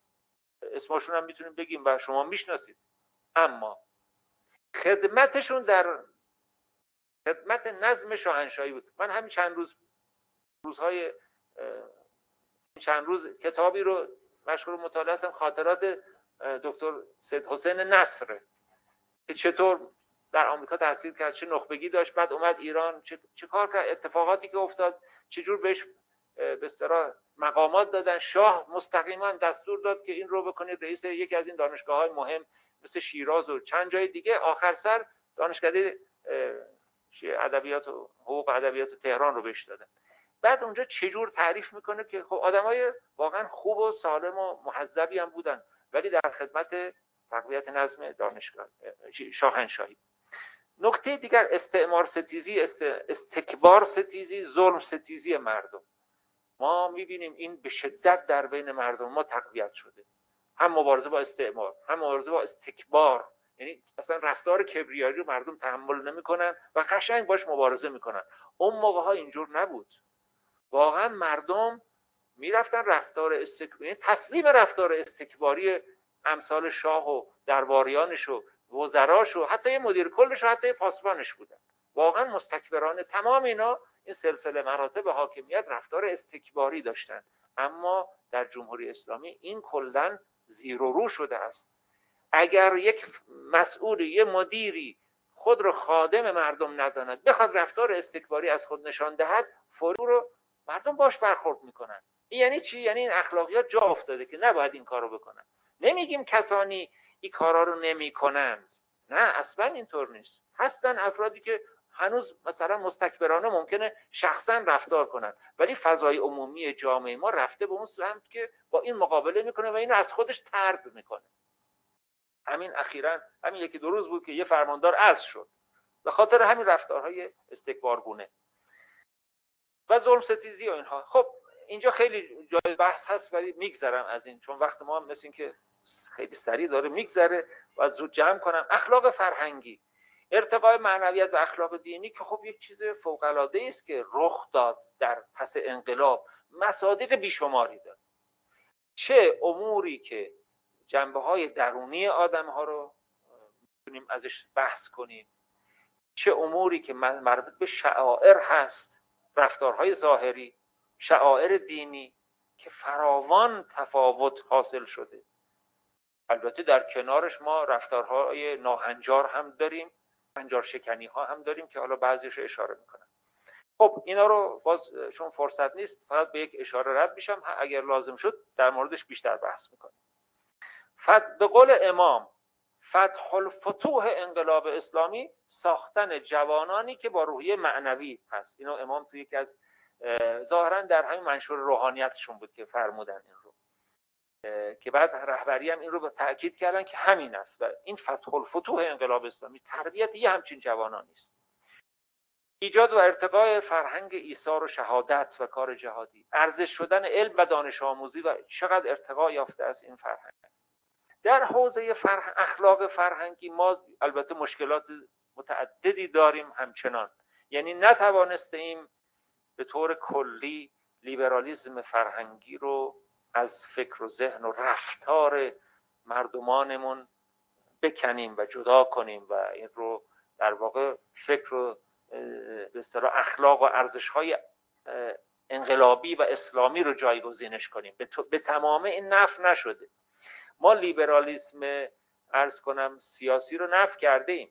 اسمشون هم میتونیم بگیم و شما میشناسید. اما خدمتشون در خدمت نظم شاهنشاهی بود. من همین چند روز کتابی رو مشغول مطالعه هستم، خاطرات دکتر سید حسین نصر که چطور در آمریکا تحصیل کرد، چه نخبگی داشت، بعد اومد ایران، چه کار کرد، اتفاقاتی که افتاد، چجور بهش به اصطلاح مقامات دادن. شاه مستقیما دستور داد که این رو بکنید رئیس یکی از این دانشگاه‌های مهم مثل شیراز و چند جای دیگه. آخر سر دانشکده ادبیات و حقوق ادبیات تهران رو بهش دادن. بعد اونجا چجور تعریف میکنه که خب آدمای واقعا خوب و سالم و مهذبی هم بودن ولی در خدمت تقویت نظم دانشگاه شاهنشاهی. نکته دیگر استعمار ستیزی، استکبار ستیزی، ظلم ستیزی مردم. ما میبینیم این به شدت در بین مردم ما تقویت شده، هم مبارزه با استعمار، هم مبارزه با استکبار. یعنی اصلا رفتار کبریایی رو مردم تحمل نمیکنن و قشنگ باش مبارزه میکنن. اون موقع ها اینجور نبود. واقعا مردم میرفتن رفتار استکباری، تسلیم رفتار استکباری امثال شاه و درباریانش و وزراش و حتی یه مدیر کلش و حتی پاسبانش بودن. واقعا مستکبرانه تمام اینا، این سلسله مراتب حاکمیت رفتار استکباری داشتن. اما در جمهوری اسلامی این کلاً زیر و رو شده است. اگر یک مسئولی، یه مدیری خود رو خادم مردم نداند، بخواد رفتار استکباری از خود نشان دهد، فوری رو مردم باش برخورد میکنن. این یعنی چی؟ یعنی این اخلاقیات جا افتاده که نباید این کارو بکنن. نمیگیم کسانی این کارا رو نمیکنند، نه اصلا اینطور نیست. هستن افرادی که هنوز مثلا مستکبرانه ممکنه شخصا رفتار کنن، ولی فضای عمومی جامعه ما رفته به اون سمت که با این مقابله میکنه و اینو از خودش طرد میکنه. همین اخیراً همین یکی دو روز بود که یه فرماندار عزل شد به خاطر همین رفتارهای استکبارگونه و ظلم ستیزی و اینها. خب اینجا خیلی جای بحث هست ولی میگذرم از این، چون وقت ما هم مثل این که خیلی سریع داره میگذره و زود جمع کنم. اخلاق فرهنگی، ارتقای معنویت و اخلاق دینی که خب یک چیز فوق العاده است که رخ داد در پس انقلاب، مصادیق بیشماری داره. چه اموری که جنبه‌های درونی آدم‌ها رو می‌تونیم ازش بحث کنیم، چه اموری که مربوط به شعائر هست، رفتارهای ظاهری، شعائر دینی که فراوان تفاوت حاصل شده. البته در کنارش ما رفتارهای ناهنجار هم داریم، هنجار شکنی ها هم داریم که حالا بعضیش اشاره میکنم. خب اینا رو باز چون فرصت نیست فقط به یک اشاره رد میشم، اگر لازم شد در موردش بیشتر بحث میکنیم. به قول امام فتح الفتوح انقلاب اسلامی ساختن جوانانی که با روحیه معنوی هست. اینو امام توی یکی از ظاهرا در همین منشور روحانیتشون بود که فرمودن این رو، که بعد رهبری هم این رو به تاکید کردن که همین است و این فتح الفتوح انقلاب اسلامی تربیت یه همچین جوانانی است. ایجاد و ارتقای فرهنگ ایثار و شهادت و کار جهادی، ارزش شدن علم و دانش آموزی و چقدر ارتقا یافته است این فرهنگ. در حوزه اخلاق فرهنگی ما البته مشکلات متعددی داریم همچنان، یعنی نتوانستیم به طور کلی لیبرالیسم فرهنگی رو از فکر و ذهن و رفتار مردمانمون بکنیم و جدا کنیم و این رو در واقع فکر و به اصطلاح اخلاق و ارزش‌های انقلابی و اسلامی رو جایگزینش کنیم. به تمامه این نفی نشده. ما لیبرالیسم عرض کنم سیاسی رو نفی کرده ایم،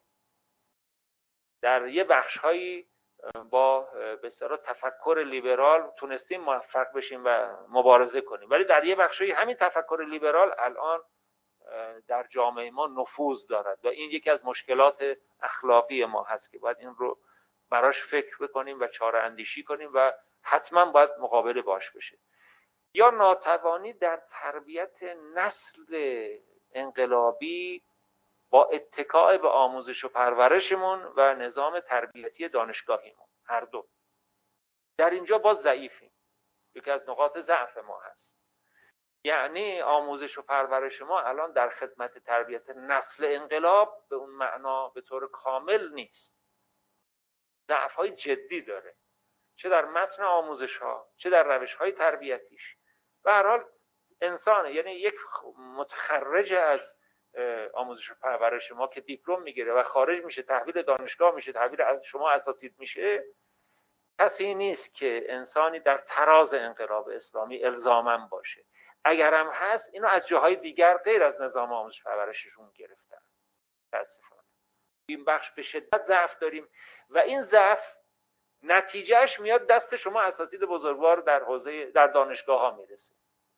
در یه بخش‌هایی با به اصطلاح تفکر لیبرال تونستیم موفق بشیم و مبارزه کنیم، ولی در یه بخشی همین تفکر لیبرال الان در جامعه ما نفوذ دارد و این یکی از مشکلات اخلاقی ما هست که باید این رو براش فکر بکنیم و چاره اندیشی کنیم و حتما باید مقابله باش بشه. یا ناتوانی در تربیت نسل انقلابی با اتکاء به آموزش و پرورشمون و نظام تربیتی دانشگاهیمون، هر دو در اینجا باز ضعیفیم، یکی از نقاط ضعف ما هست. یعنی آموزش و پرورش ما الان در خدمت تربیت نسل انقلاب به اون معنا به طور کامل نیست، ضعف‌های جدی داره، چه در متن آموزش ها چه در روش های تربیتیش. به هر حال انسان، یعنی یک متخرج از آموزش و پرورش ما که دیپلم میگیره و خارج میشه، تحویل دانشگاه میشه، تحویل از شما اساتید میشه، کسی نیست که انسانی در تراز انقلاب اسلامی الزاماً باشه. اگر هم هست اینو از جاهای دیگر غیر از نظام آموزش و پرورششون گرفتن. متاسفانه این بخش به شدت ضعف داریم و این ضعف نتیجهش میاد دست شما اساتید بزرگوار در دانشگاه ها میرسه.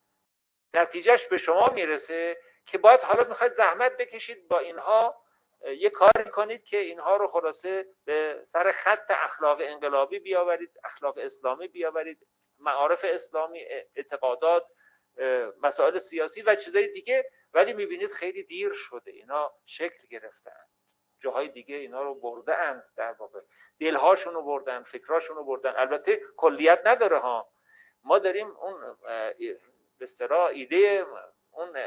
نتیجهش به شما میرسه که باید حالا میخواید زحمت بکشید با اینها یه کاری کنید که اینها رو خلاصه به سر خط اخلاق انقلابی بیاورید، اخلاق اسلامی بیاورید، معارف اسلامی، اعتقادات، مسائل سیاسی و چیزای دیگه، ولی میبینید خیلی دیر شده، اینا شکل گرفتن، جاهای دیگه اینا رو برده اند، در واقع دلهاشون رو بردن، فکراشون رو بردن. البته کلیت نداره ها، ما داریم اون به اصطلاح ایده اون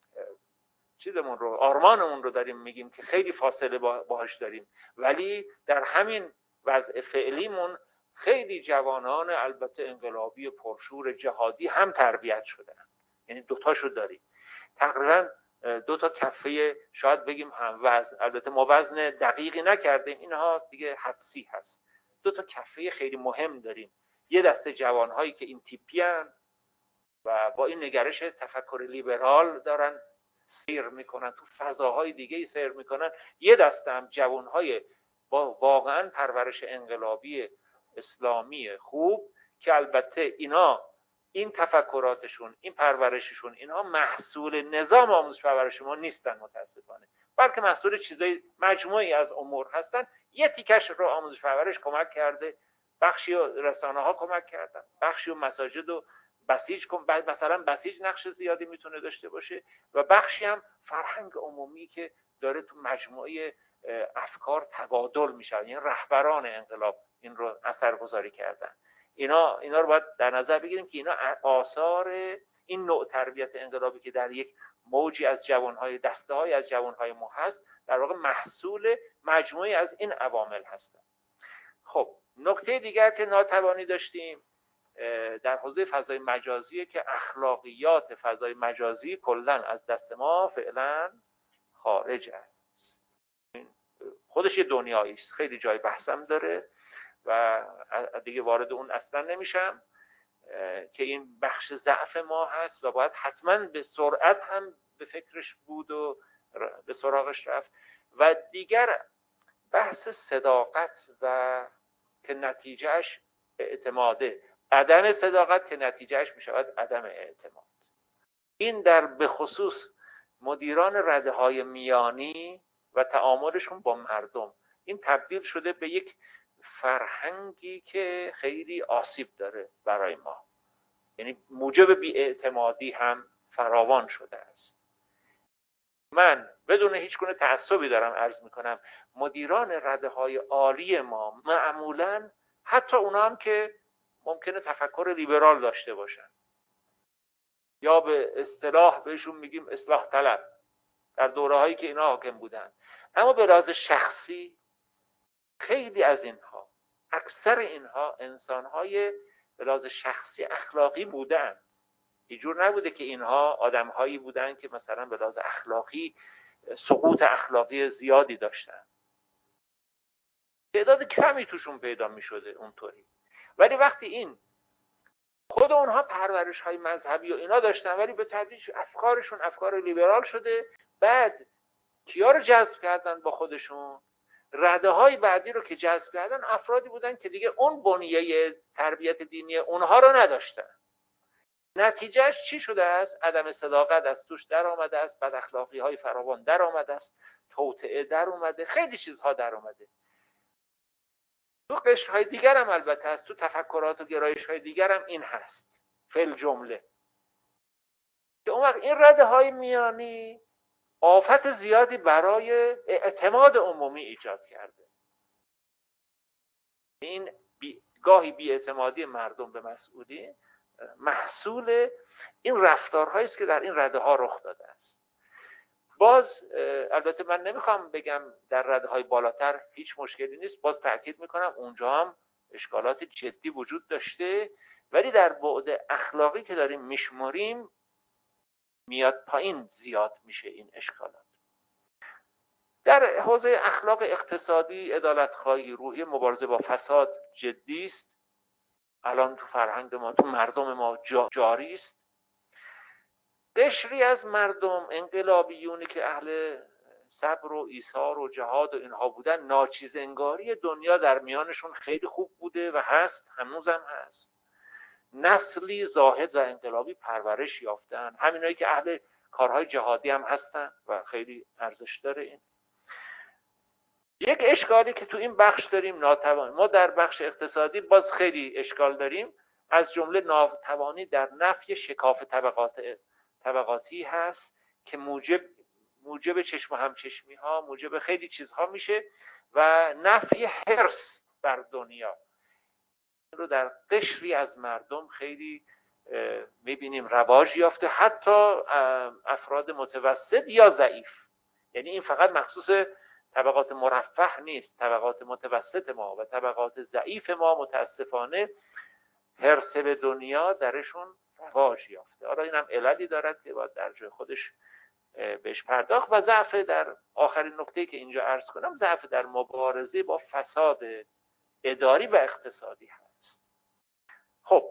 چیزمون رو، آرمانمون رو داریم میگیم که خیلی فاصله باهاش داریم، ولی در همین وضع فعلیمون خیلی جوانان البته انقلابی پرشور جهادی هم تربیت شدن، یعنی دوتاشو داریم. تقریبا دو تا کفه شاید بگیم هم وزن، البته ما وزن دقیقی نکردیم، اینها دیگه حدسی هست، دو تا کفه خیلی مهم داریم. یه دسته جوانهایی که این تیپی هن و با این نگرش تفکر لیبرال دارن سیر میکنن، تو فضاهای دیگه سیر میکنن. یه دسته هم جوانهای با واقعا پرورش انقلابی اسلامی خوب که البته اینا این تفکراتشون، این پرورششون، اینها محصول نظام آموزش پرورش ما نیستن متاسفانه، بلکه محصول چیزای مجموعی از امور هستن. یه تیکش رو آموزش پرورش کمک کرده، بخشی رسانه ها کمک کردن، بخشی مساجد و بسیج، مثلا بسیج نقش زیادی میتونه داشته باشه، و بخشی هم فرهنگ عمومی که داره تو مجموعه افکار تبادل میشه، یعنی رهبران انقلاب این رو اثرگذاری کردن. اینا رو باید در نظر بگیریم که اینا آثار این نوع تربیت انقلابی که در یک موجی از جوانهای، دسته‌های از جوانهای ما هست، در واقع محصول مجموعی از این عوامل هستن. خب نکته دیگر که ناتوانی داشتیم در حوزه فضای مجازیه که اخلاقیات فضای مجازی کلا از دست ما فعلا خارج است. خودش یه دنیایی است، خیلی جای بحثم داره و دیگه وارد اون اصلا نمیشم. که این بخش ضعف ما هست و باید حتما به سرعت هم به فکرش بود و به سراغش رفت. و دیگر بحث صداقت و که نتیجهش اعتماده، عدم صداقت که نتیجهش می شود عدم اعتماد. این در به خصوص مدیران رده‌های میانی و تعاملشون با مردم، این تبدیل شده به یک فرهنگی که خیلی آسیب داره برای ما، یعنی موجب بی‌اعتمادی هم فراوان شده است. من بدون هیچ گونه تعصبی دارم عرض میکنم، مدیران رده‌های عالی ما معمولاً حتی اونا هم که ممکنه تفکر لیبرال داشته باشن یا به اصطلاح بهشون میگیم اصلاح طلب در دوره‌هایی که اینا حاکم بودن، اما به لحاظ شخصی خیلی از اینها، اکثر اینها انسان‌های به لحاظ شخصی اخلاقی بودند. اینجور نبوده که اینها آدم‌هایی بودند که مثلا به لحاظ اخلاقی سقوط اخلاقی زیادی داشتن، تعداد کمی توشون پیدا می‌شده اونطوری. ولی وقتی این خود اونها پرورش‌های مذهبی و اینا داشتن ولی به تدریج افکارشون افکار لیبرال شده، بعد کیا رو جذب کردن با خودشون؟ رده‌های بعدی رو که جذب کردن افرادی بودن که دیگه اون بنیه تربیت دینی اونها رو نداشتن. نتیجهش چی شده است؟ عدم صداقت از توش در آمده است، بد اخلاقی‌های فراوان در آمده است، توطئه در اومده، خیلی چیزها در اومده. تو قشرهای دیگر هم البته هست، تو تفکرات و گرایش‌های دیگر هم این هست فل جمله، که اون وقت این رده‌های میانی آفت زیادی برای اعتماد عمومی ایجاد کرده. این گاهی بی‌اعتمادی مردم به مسئولین محصول این رفتارهایی است که در این رده‌ها رخ داده است. باز البته من نمیخوام بگم در رده‌های بالاتر هیچ مشکلی نیست، باز تأکید میکنم اونجا هم اشکالات جدی وجود داشته، ولی در بعد اخلاقی که داریم میشماریم میاد پایین زیاد میشه این اشکالات. در حوزه اخلاق اقتصادی، عدالت‌خواهی، روحیه مبارزه با فساد جدی است. الان تو فرهنگ ما، تو مردم ما جاری است. قشری از مردم انقلابیونی که اهل صبر و ایثار و جهاد و اینها بودن، ناچیز انگاری دنیا در میانشون خیلی خوب بوده و هست، هنوزم هست. نسلی زاهد و انقلابی پرورش یافتن، همینایی که اهل کارهای جهادی هم هستن و خیلی ارزش داره. این یک اشکالی که تو این بخش داریم، ناتوانی. ما در بخش اقتصادی باز خیلی اشکال داریم، از جمله ناتوانی در نفی شکاف طبقاتی هست که موجب چشم و همچشمی ها، موجب خیلی چیزها میشه و نفی حرص بر دنیا رو در قشری از مردم خیلی میبینیم رواج یافته، حتی افراد متوسط یا ضعیف. یعنی این فقط مخصوص طبقات مرفه نیست، طبقات متوسط ما و طبقات ضعیف ما متاسفانه حرص به دنیا درشون رواج یافته. حالا این هم عللی دارد که باید در جای خودش بهش پرداخت. و ضعف در آخرین نکته که اینجا عرض کنم، ضعف در مبارزه با فساد اداری و اقتصادی هست. خب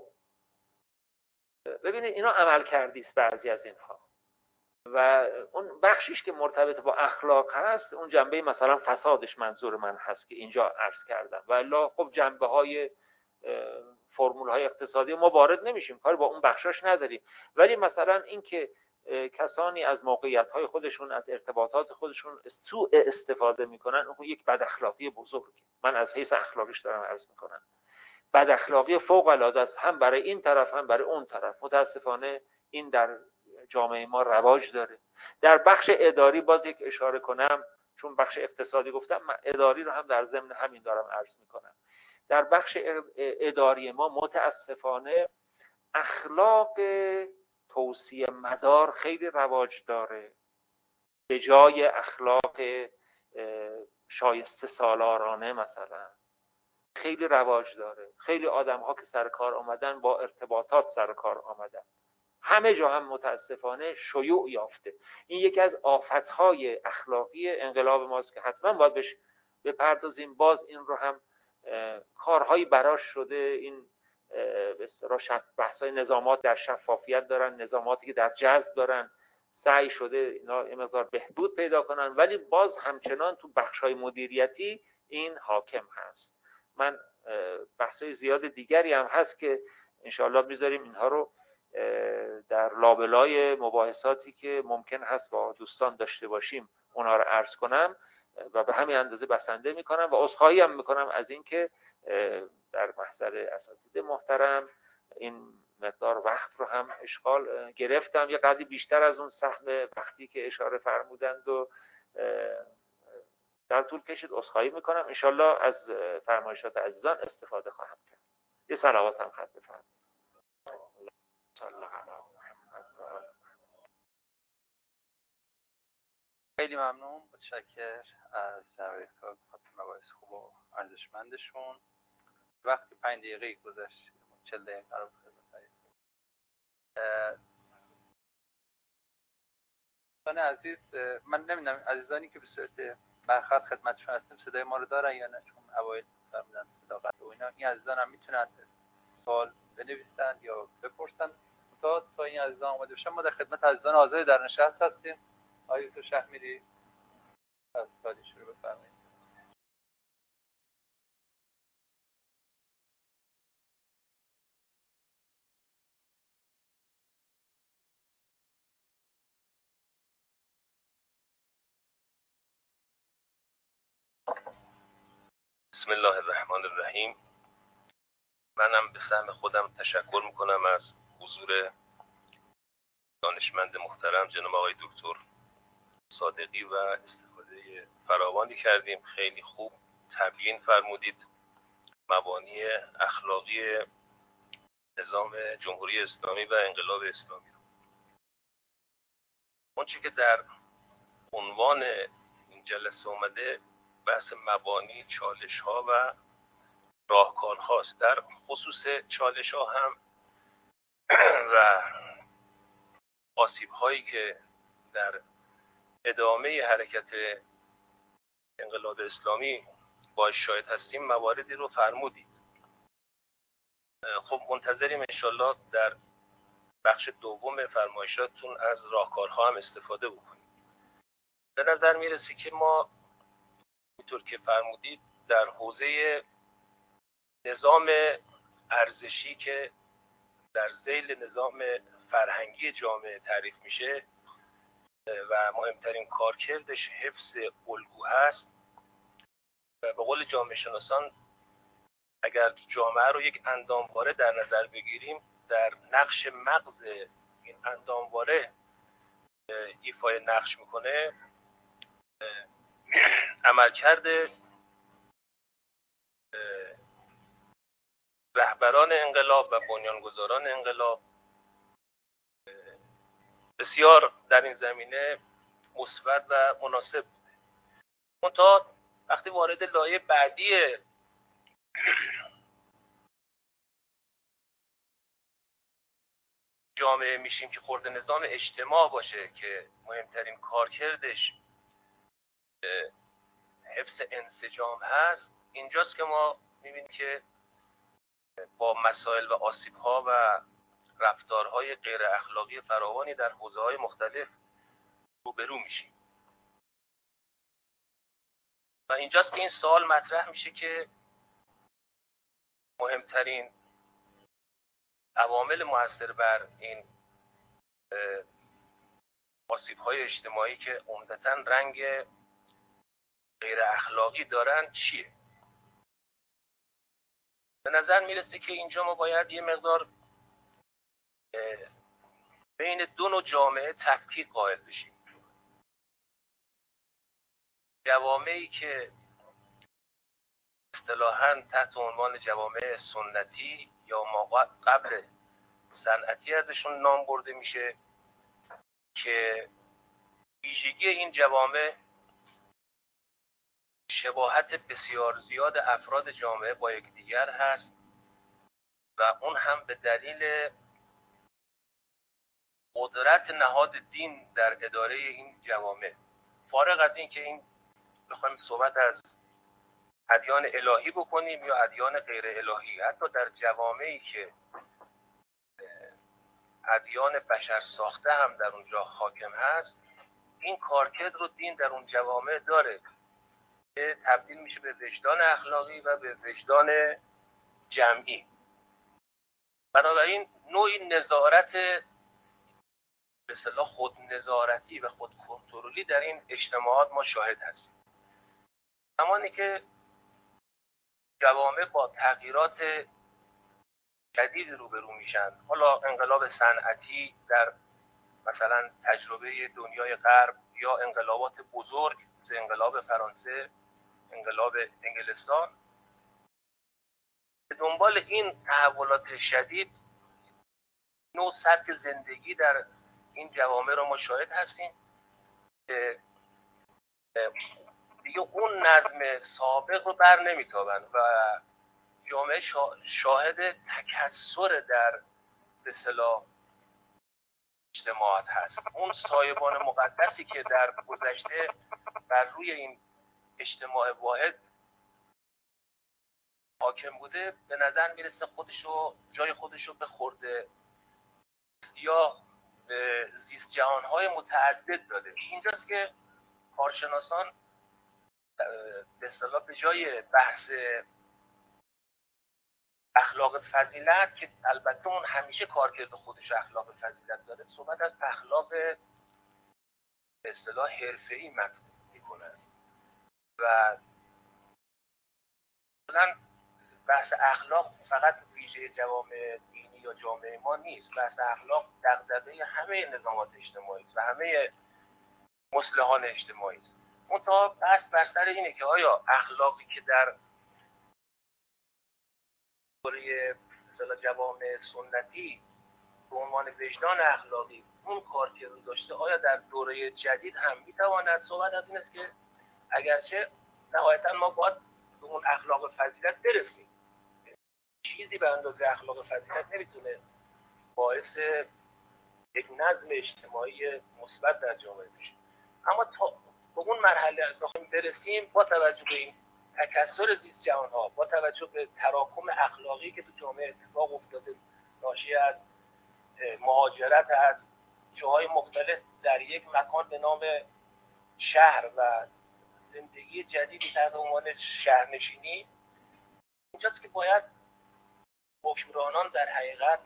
ببینید اینا عمل کردیست بعضی از اینها، و اون بخشیش که مرتبط با اخلاق هست، اون جنبه مثلا فسادش منظور من هست که اینجا عرض کردم، و الا خب جنبه های فرمول های اقتصادی ما وارد نمیشیم، کاری با اون بخشاش نداریم. ولی مثلا این که کسانی از موقعیت های خودشون، از ارتباطات خودشون سوء استفاده میکنن، اون یک بد اخلاقی بزرگه. من از حیث اخلاقیش دارم عرض میکنم، بد اخلاقی فوق العاده است، هم برای این طرف هم برای اون طرف. متاسفانه این در جامعه ما رواج داره. در بخش اداری باز یک اشاره کنم، چون بخش اقتصادی گفتم، من اداری رو هم در ضمن همین دارم عرض میکنم. در بخش اداری ما متاسفانه اخلاق توصیه مدار خیلی رواج داره، به جای اخلاق شایسته سالارانه مثلا خیلی رواج داره. خیلی آدم ها که سر کار آمدن با ارتباطات سر کار آمدن، همه جا هم متاسفانه شیوع یافته. این یکی از آفتهای اخلاقی انقلاب ماست که حتما باید بهش بپردازیم. باز این رو هم کارهایی براش شده، این به اصطلاح بحث‌های نظامات در شفافیت دارن، نظاماتی که در جذب دارن، سعی شده اینا یه مقدار بهبود پیدا کنن، ولی باز همچنان تو بخش‌های مدیریتی این حاکم هست. من بحث‌های زیاد دیگری هم هست که انشاءالله میذاریم اینها رو در لابلای مباحثاتی که ممکن هست با دوستان داشته باشیم اونها رو عرض کنم و به همین اندازه بسنده میکنم و عذرخواهی هم میکنم از اینکه در محضر اساتید محترم این مقدار وقت رو هم اشغال گرفتم، یه قدری بیشتر از اون سهم وقتی که اشاره فرمودند و در طول کشید. عذرخواهی میکنم. انشالله از فرمایشات عزیزان استفاده خواهم کرد. یه صلوات هم خط بفرمایید. خیلی ممنون، متشکر از جناب دکتر مباحث خوب و ارزشمندشون. وقتی 5 دقیقه گذشت، 40 دقیقه قرار بود خدمت دوستان عزیز. من نمیدونم عزیزانی که به صورت برخط خدمتشون هستیم صدای ما رو دارن یا نه، چون اوایل فرمودن صدا قطع و اینا. این عزیزان هم میتونن سوال بنویسن یا بپرسن تا این عزیزان آماده بشن. ما در خدمت عزیزان حاضر در نشست هستیم. آقای دکتر شهمیری از سوالی شروع بفرمایید. بسم الله الرحمن الرحیم. منم به سهم خودم تشکر میکنم از حضور دانشمند محترم جناب آقای دکتر صادقی و استفاده فراوانی کردیم. خیلی خوب تبیین فرمودید مبانی اخلاقی نظام جمهوری اسلامی و انقلاب اسلامی. اونچه که در عنوان این جلسه اومده بحث مبانی، چالش ها و راهکار هاست. در خصوص چالش ها هم و آسیب هایی که در ادامه حرکت انقلاب اسلامی باش شاهد هستیم مواردی رو فرمودید. خب منتظریم انشالله در بخش دوم فرمایشاتتون از راهکارها هم استفاده بکنیم. به نظر میرسه که ما اینطور که فرمودید در حوزه نظام ارزشی که در ذیل نظام فرهنگی جامعه تعریف میشه و مهمترین کارکردش حفظ الگو هست و به قول جامعه شناسان اگر جامعه رو یک اندامواره در نظر بگیریم، در نقش مغز این اندامواره ایفای نقش میکنه عملکرد رهبران انقلاب و بنیانگذاران انقلاب بسیار در این زمینه مثبت و مناسب بوده. منتها وقتی وارد لایه بعدی جامعه میشیم که خورد نظام اجتماع باشه که مهمترین کارکردش حفظ انسجام هست، اینجاست که ما میبینیم که با مسائل و آسیب‌ها و رفتارهای غیر اخلاقی فراوانی در حوزه‌های مختلف روبرو میشیم. و اینجاست که این سوال مطرح میشه که مهمترین عوامل مؤثر بر این آسیب‌های اجتماعی که عمدتاً رنگ غیر اخلاقی دارن چیه؟ به نظر میرسه که اینجا ما باید یه مقدار بین دو نوع جامعه تفکیک قائل بشیم. جوامعی که اصطلاحاً تحت عنوان جوامع سنتی یا ما قبل صنعتی ازشون نام برده میشه که ویژگی این جوامع شباهت بسیار زیاد افراد جامعه با یکدیگر هست و اون هم به دلیل قدرت نهاد دین در اداره این جوامع. فارغ از این که این بخوایم صحبت از ادیان الهی بکنیم یا ادیان غیر الهی. حتی در جوامعی که ادیان بشر ساخته هم در اونجا حاکم هست، این کارکرد رو دین در اون جوامع داره که تبدیل میشه به وجدان اخلاقی و به وجدان جمعی. بنابراین نوعی نظارت به اصطلاح خود نظارتی و خود کنترلی در این اجتماعات ما شاهد هستیم. زمانی که جوامع با تغییرات جدید روبرو میشن، حالا انقلاب صنعتی در مثلا تجربه دنیای غرب یا انقلابات بزرگ مثل انقلاب فرانسه، انقلاب انگلستان، به دنبال این تحولات شدید نوع سبک زندگی در این جوامع را ما شاهد هستیم که دیگه اون نظم سابق رو بر نمیتابن و جامعه شاهد تکثر در به اصطلاح اجتماعات هست. اون سایبان مقدسی که در گذشته بر روی این اجتماع واحد حاکم بوده، به نظر میرسه جای خودشو به خورده یا به زیست جهانهای متعدد داده. اینجاست که کارشناسان به اصطلاح به جای بحث اخلاق فضیلت که البته اون همیشه کارکرد خودش اخلاق فضیلت داره، صحبت از اخلاق به اصطلاح حرفه‌ای مطرح میکنن و مثلا بحث اخلاق فقط ویژه جوامع دینی یا جامعه ما نیست. بحث اخلاق دغدغه همه نظامات اجتماعی است و همه مصلحان اجتماعی است. منتها بحث بر سر اینه که آیا اخلاقی که در دوره مثلا جوامع سنتی به عنوان وجدان اخلاقی اون کارکرد داشته، آیا در دوره جدید هم میتواند؟ صحبت از این است که اگرچه نهایتا ما باید به اون اخلاق فضیلت برسیم، چیزی به اندازه اخلاق فضیلت نمیتونه باعث یک نظم اجتماعی مثبت در جامعه بشه. اما تا به اون مرحله بخوایم برسیم، با توجه به این تکثر زیست جهان‌ها، با توجه به تراکم اخلاقی که تو جامعه اتفاق افتاده ناشی از مهاجرت از جاهای مختلف در یک مکان به نام شهر و زندگی جدیدی تحت عنوان شهرنشینی، اینجاست که باید حکمرانان در حقیقت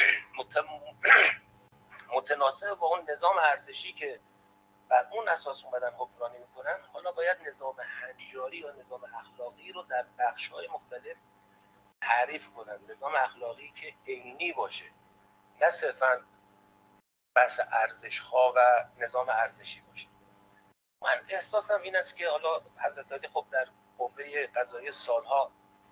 متناسب با اون نظام ارزشی که بر اون اساس اومدن حکمرانی میکنن، حالا باید نظام هنجاری یا نظام اخلاقی رو در بخش‌های مختلف تعریف کنن. نظام اخلاقی که عینی باشه، نه صرفاً بحث ارزش‌ها و نظام ارزشی باشه. من احساسم این است که حالا حضرت علی خب در قوه قضاییه سالها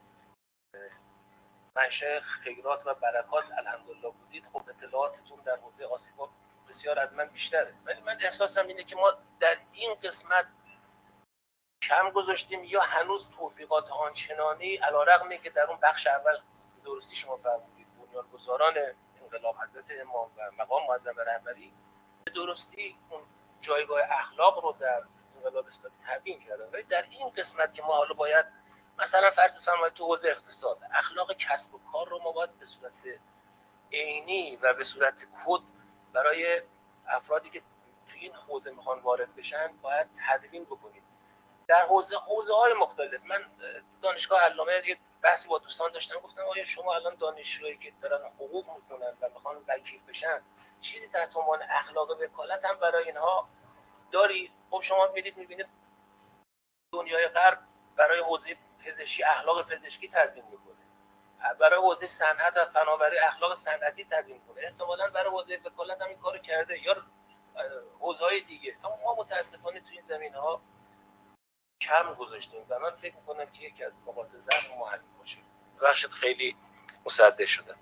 منشأ خیرات و برکات الحمدلله بودید. خب اطلاعاتتون در حوزه آسیب‌ها بسیار از من بیشتره، ولی من احساسم اینه که ما در این قسمت کم گذاشتیم یا هنوز توفیقات آنچنانی، علی‌رغم که در اون بخش اول درستی شما فرمودید بنیانگذاران انقلاب حضرت امام و مقام معظم رهبری به درستی اون جایگاه اخلاق رو در انقلاب اسلامی تبیین کردن، ولی در این قسمت که ما حالا باید مثلا فرض بفرمایید تو حوزه اقتصاد، اخلاق کسب و کار رو ما باید به صورت عینی و به صورت کد برای افرادی که تو این حوزه میخوان وارد بشن باید تدوین بکنیم. در حوزه‌های مختلف. من دانشگاه علامه یه بحثی با دوستان داشتم، گفتم آیا شما الان دانشجویی که دارن حقوق میکنن و میخوان وکیل بشن، چیزی تحت عنوان اخلاق وکالت هم برای اینها داری؟ خب شما میبینید دنیای غرب برای حوزه پزشکی اخلاق پزشکی تدوین میکنه، برای حوزه صنعت و فناوری اخلاق صنعتی تدوین کنه، احتمالاً برای حوزه وکالت هم این کارو کرده یا حوزه‌های دیگه. اما ما متاسفانه تو این زمینه‌ها کم گذاشتیم و من فکر می‌کنم که یکی از نقاط ضعف ما همین باشه. بخشت خیلی مصدق شده.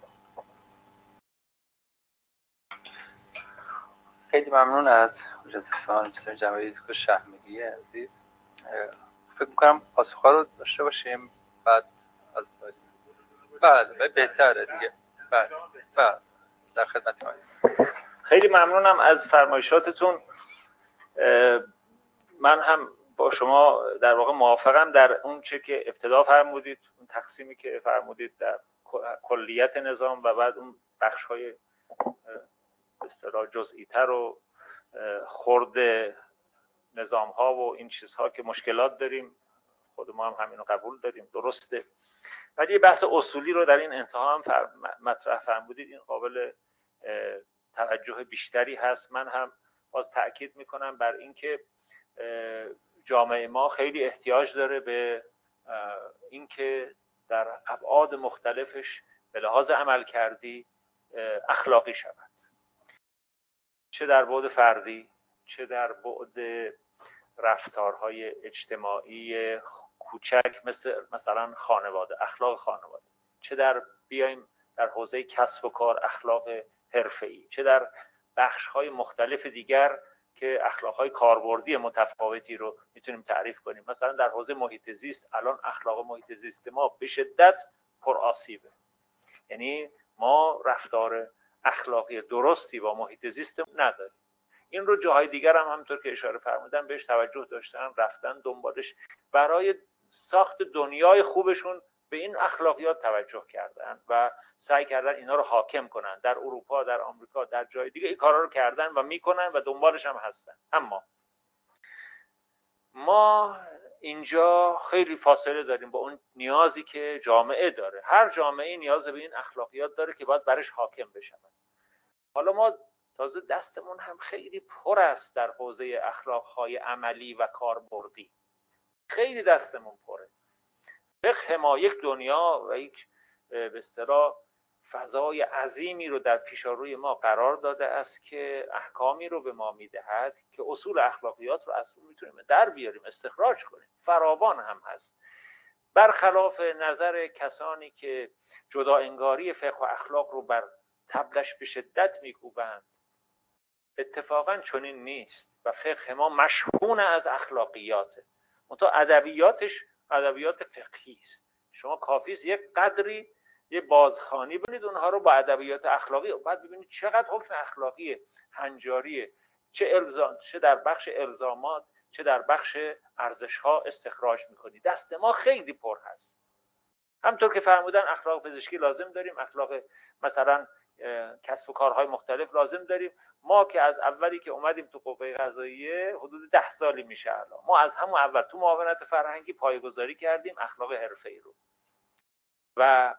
خیلی ممنون از حضرت سان مستر جمعیت دکتر شهرمیری عزیز. فکر می‌کنم پاسخ‌ها رو داشته باشیم بعد از بله بهتره دیگه. بله در خدمت ما. خیلی ممنونم از فرمایشاتتون. من هم با شما در واقع موافقم در اون چه که ابتدا فرمودید، اون تقسیمی که فرمودید در کلیت نظام و بعد اون بخش‌های به اصطلاح جزئی‌تر و خرد نظام‌ها و این چیزها که مشکلات داریم، خود ما هم همینو قبول داریم، درسته. ولی بحث اصولی رو در این انتها هم مطرح فرمودید، این قابل توجه بیشتری هست. من هم باز تأکید میکنم بر اینکه جامعه ما خیلی احتیاج داره به اینکه در ابعاد مختلفش به لحاظ عملکردی اخلاقی شود، چه در بعد فردی، چه در بعد رفتارهای اجتماعی کوچک مثلا خانواده، اخلاق خانواده، چه در بیایم در حوزه کسب و کار اخلاق حرفه‌ای، چه در بخش‌های مختلف دیگر که اخلاق‌های کاربردی متفاوتی رو میتونیم تعریف کنیم. مثلا در حوزه محیط زیست الان اخلاق محیط زیست ما به شدت پرآسیبه، یعنی ما رفتار اخلاقی درستی با محیط زیست نداریم. این رو جاهای دیگر هم همونطور که اشاره فرمودم بهش توجه داشتن، رفتن دنبالش، برای ساخت دنیای خوبشون به این اخلاقیات توجه کردن و سعی کردن اینا رو حاکم کنن. در اروپا، در آمریکا، در جای دیگه این کارا رو کردن و میکنن و دنبالش هم هستن. اما ما اینجا خیلی فاصله داریم با اون نیازی که جامعه داره. هر جامعه نیاز به این اخلاقیات داره که باید برش حاکم بشن. حالا ما تازه دستمون هم خیلی پر است در حوزه اخلاقهای عملی و کاربردی، خیلی دستمون پره. فقه ما یک دنیا و یک به اصطلاح فضای عظیمی رو در پیشاروی ما قرار داده است که احکامی رو به ما میدهد که اصول اخلاقیات رو از اون میتونیم در بیاریم، استخراج کنیم. فراوان هم هست. برخلاف نظر کسانی که جدا انگاری فقه و اخلاق رو بر طبلش به شدت میکوبند، اتفاقا چنین نیست و فقه ما مشحون از اخلاقیاته. منتها ادبیاتش ادبیات فقهی است. شما کافی است یک قدری یه بازخوانی ببینید اونها رو با ادبیات اخلاقی، بعد ببینید چقدر حکم اخلاقی هنجاریه، چه در بخش الزامات چه در بخش ارزش‌ها استخراج می‌کنید. دست ما خیلی پر هست. همطور که فرمودن اخلاق پزشکی لازم داریم، اخلاق مثلا کسب و کارهای مختلف لازم داریم. ما که از اولی که اومدیم تو قوه قضاییه حدود 10 سالی میشه الان، ما از همون اول تو معاونت فرهنگی پایه‌گذاری کردیم اخلاق حرفه‌ای رو و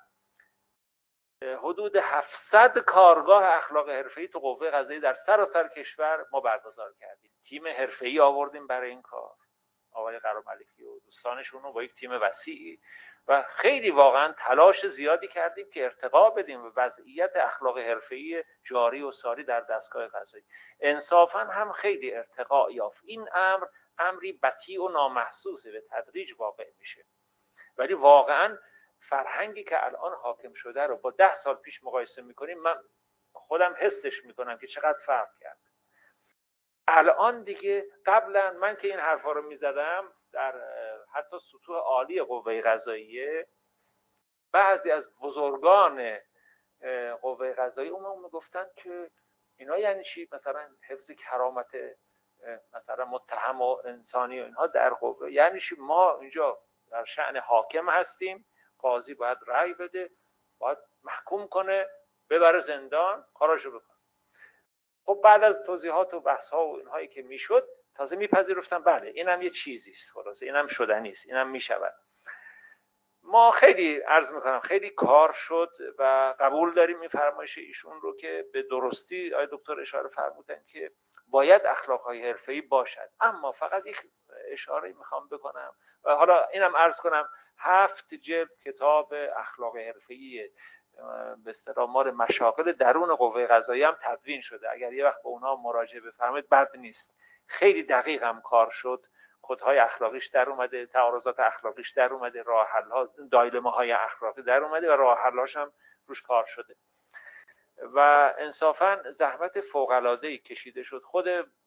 حدود 700 کارگاه اخلاق حرفه‌ای تو قوه قضاییه در سراسر کشور ما برگزار کردیم. تیم حرفه‌ای آوردیم برای این کار، آقای قراملکی و دوستانشون رو با یک تیم وسیعی، و خیلی واقعا تلاش زیادی کردیم که ارتقا بدیم به وضعیت اخلاق حرفه‌ای جاری و ساری در دستگاه قضایی. انصافا هم خیلی ارتقا یافت. این امری بطیء و نامحسوسه، به تدریج واقع میشه، ولی واقعا فرهنگی که الان حاکم شده رو با 10 سال پیش مقایسه میکنیم، من خودم حسش میکنم که چقدر فرق کرد. الان دیگه قبلا من که این حرفا رو میزدم در حتی سطوح عالی قوه قضاییه، بعضی از بزرگان قوه قضاییه اون میگفتن که اینا یعنی چی؟ مثلا حفظ کرامت مثلا متهم و انسانی و اینها در قوه، یعنی چی؟ ما اینجا در شأن حاکم هستیم، قاضی باید رأی بده، باید محکوم کنه، ببره زندان، کاراشو بکنه. خب بعد از توضیحات و بحث‌ها و اینهایی که میشد تازه میپذیرفتن بله اینم یه چیزی است، خلاصه اینم شدنی است، اینم میشود. ما خیلی عرض میکنم خیلی کار شد و قبول داریم این فرمایش ایشون رو که به درستی آقای دکتر اشاره فرمودن که باید اخلاق‌های حرفه‌ای باشد. اما فقط یک اشاره میخوام بکنم و حالا اینم عرض کنم 7 جلد کتاب اخلاق حرفه‌ای به اصطلاح مال مشاغل درون قوه قضاییه هم تدوین شده. اگر یه وقت به اونها مراجعه بفرمایید بد نیست. خیلی دقیق هم کار شد، کدهای اخلاقیش در اومده، تعارضات اخلاقیش در اومده، راه حل‌ها، دایلمه‌های اخلاقی در اومده و راه حل‌هاش هم روش کار شده و انصافا زحمت فوق‌العاده‌ای کشیده شد. خود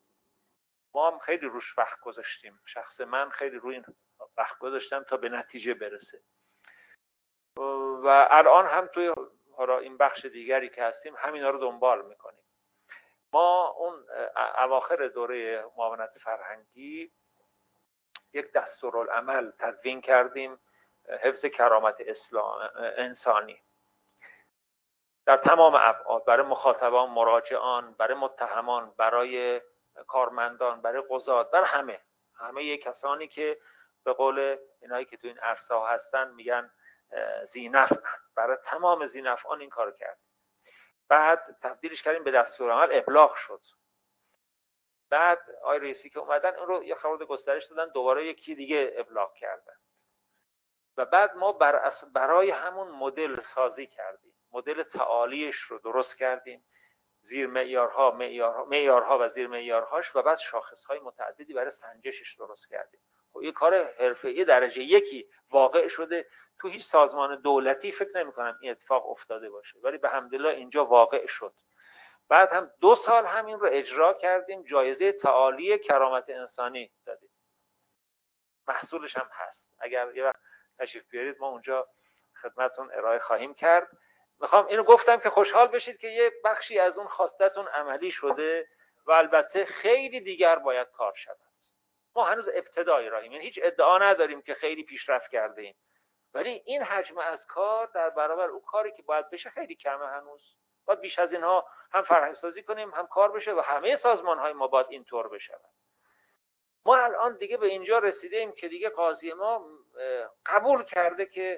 ما هم خیلی روش وقت گذاشتیم، شخص من خیلی روی این وقت گذاشتم تا به نتیجه برسه و الان هم توی حالا این بخش دیگری که هستیم همینا رو دنبال میکنیم. ما اون اواخر دوره معاونت فرهنگی یک دستورالعمل تدوین کردیم، حفظ کرامت انسانی در تمام ابعاد، برای مخاطبان، مراجعان، برای متهمان، برای کارمندان، برای قضات، برای همه کسانی که به قول اینایی که تو این عرصه هستن میگن ذینفع، برای تمام ذینفعان این کارو کرد. بعد تبدیلش کردیم به دستورالعمل، ابلاغ شد. بعد آقای رئیسی که اومدن اون رو یه خورده گسترش دادن، دوباره یکی دیگه ابلاغ کردن و بعد ما برای همون مدل سازی کردیم، مدل تعالیش رو درست کردیم، زیر معیارها و زیر معیارهاش، و بعد شاخصهای متعددی برای سنجشش درست کردیم. خب این کار حرفه‌ای درجه یکی واقع شده. تو هیچ سازمان دولتی فکر نمی‌کنم این اتفاق افتاده باشه، ولی به حمدالله اینجا واقع شد. بعد هم 2 سال همین رو اجرا کردیم، جایزه تعالی کرامت انسانی دادیم. محصولش هم هست، اگر یه وقت تشریف بیارید ما اونجا خدمتتون ارائه خواهیم کرد. میخوام اینو گفتم که خوشحال بشید که یه بخشی از اون خواستتون عملی شده و البته خیلی دیگر باید کار شود. ما هنوز ابتدای راهیم، یعنی هیچ ادعا نداریم که خیلی پیشرفت کرده ایم، ولی این حجم از کار در برابر اون کاری که باید بشه خیلی کمه. هنوز باید بیش از اینها هم فرهنگ سازی کنیم، هم کار بشه و همه سازمان‌های ما باید اینطور بشه. ما الان دیگه به اینجا رسیدیم که دیگه قاضی ما قبول کرده که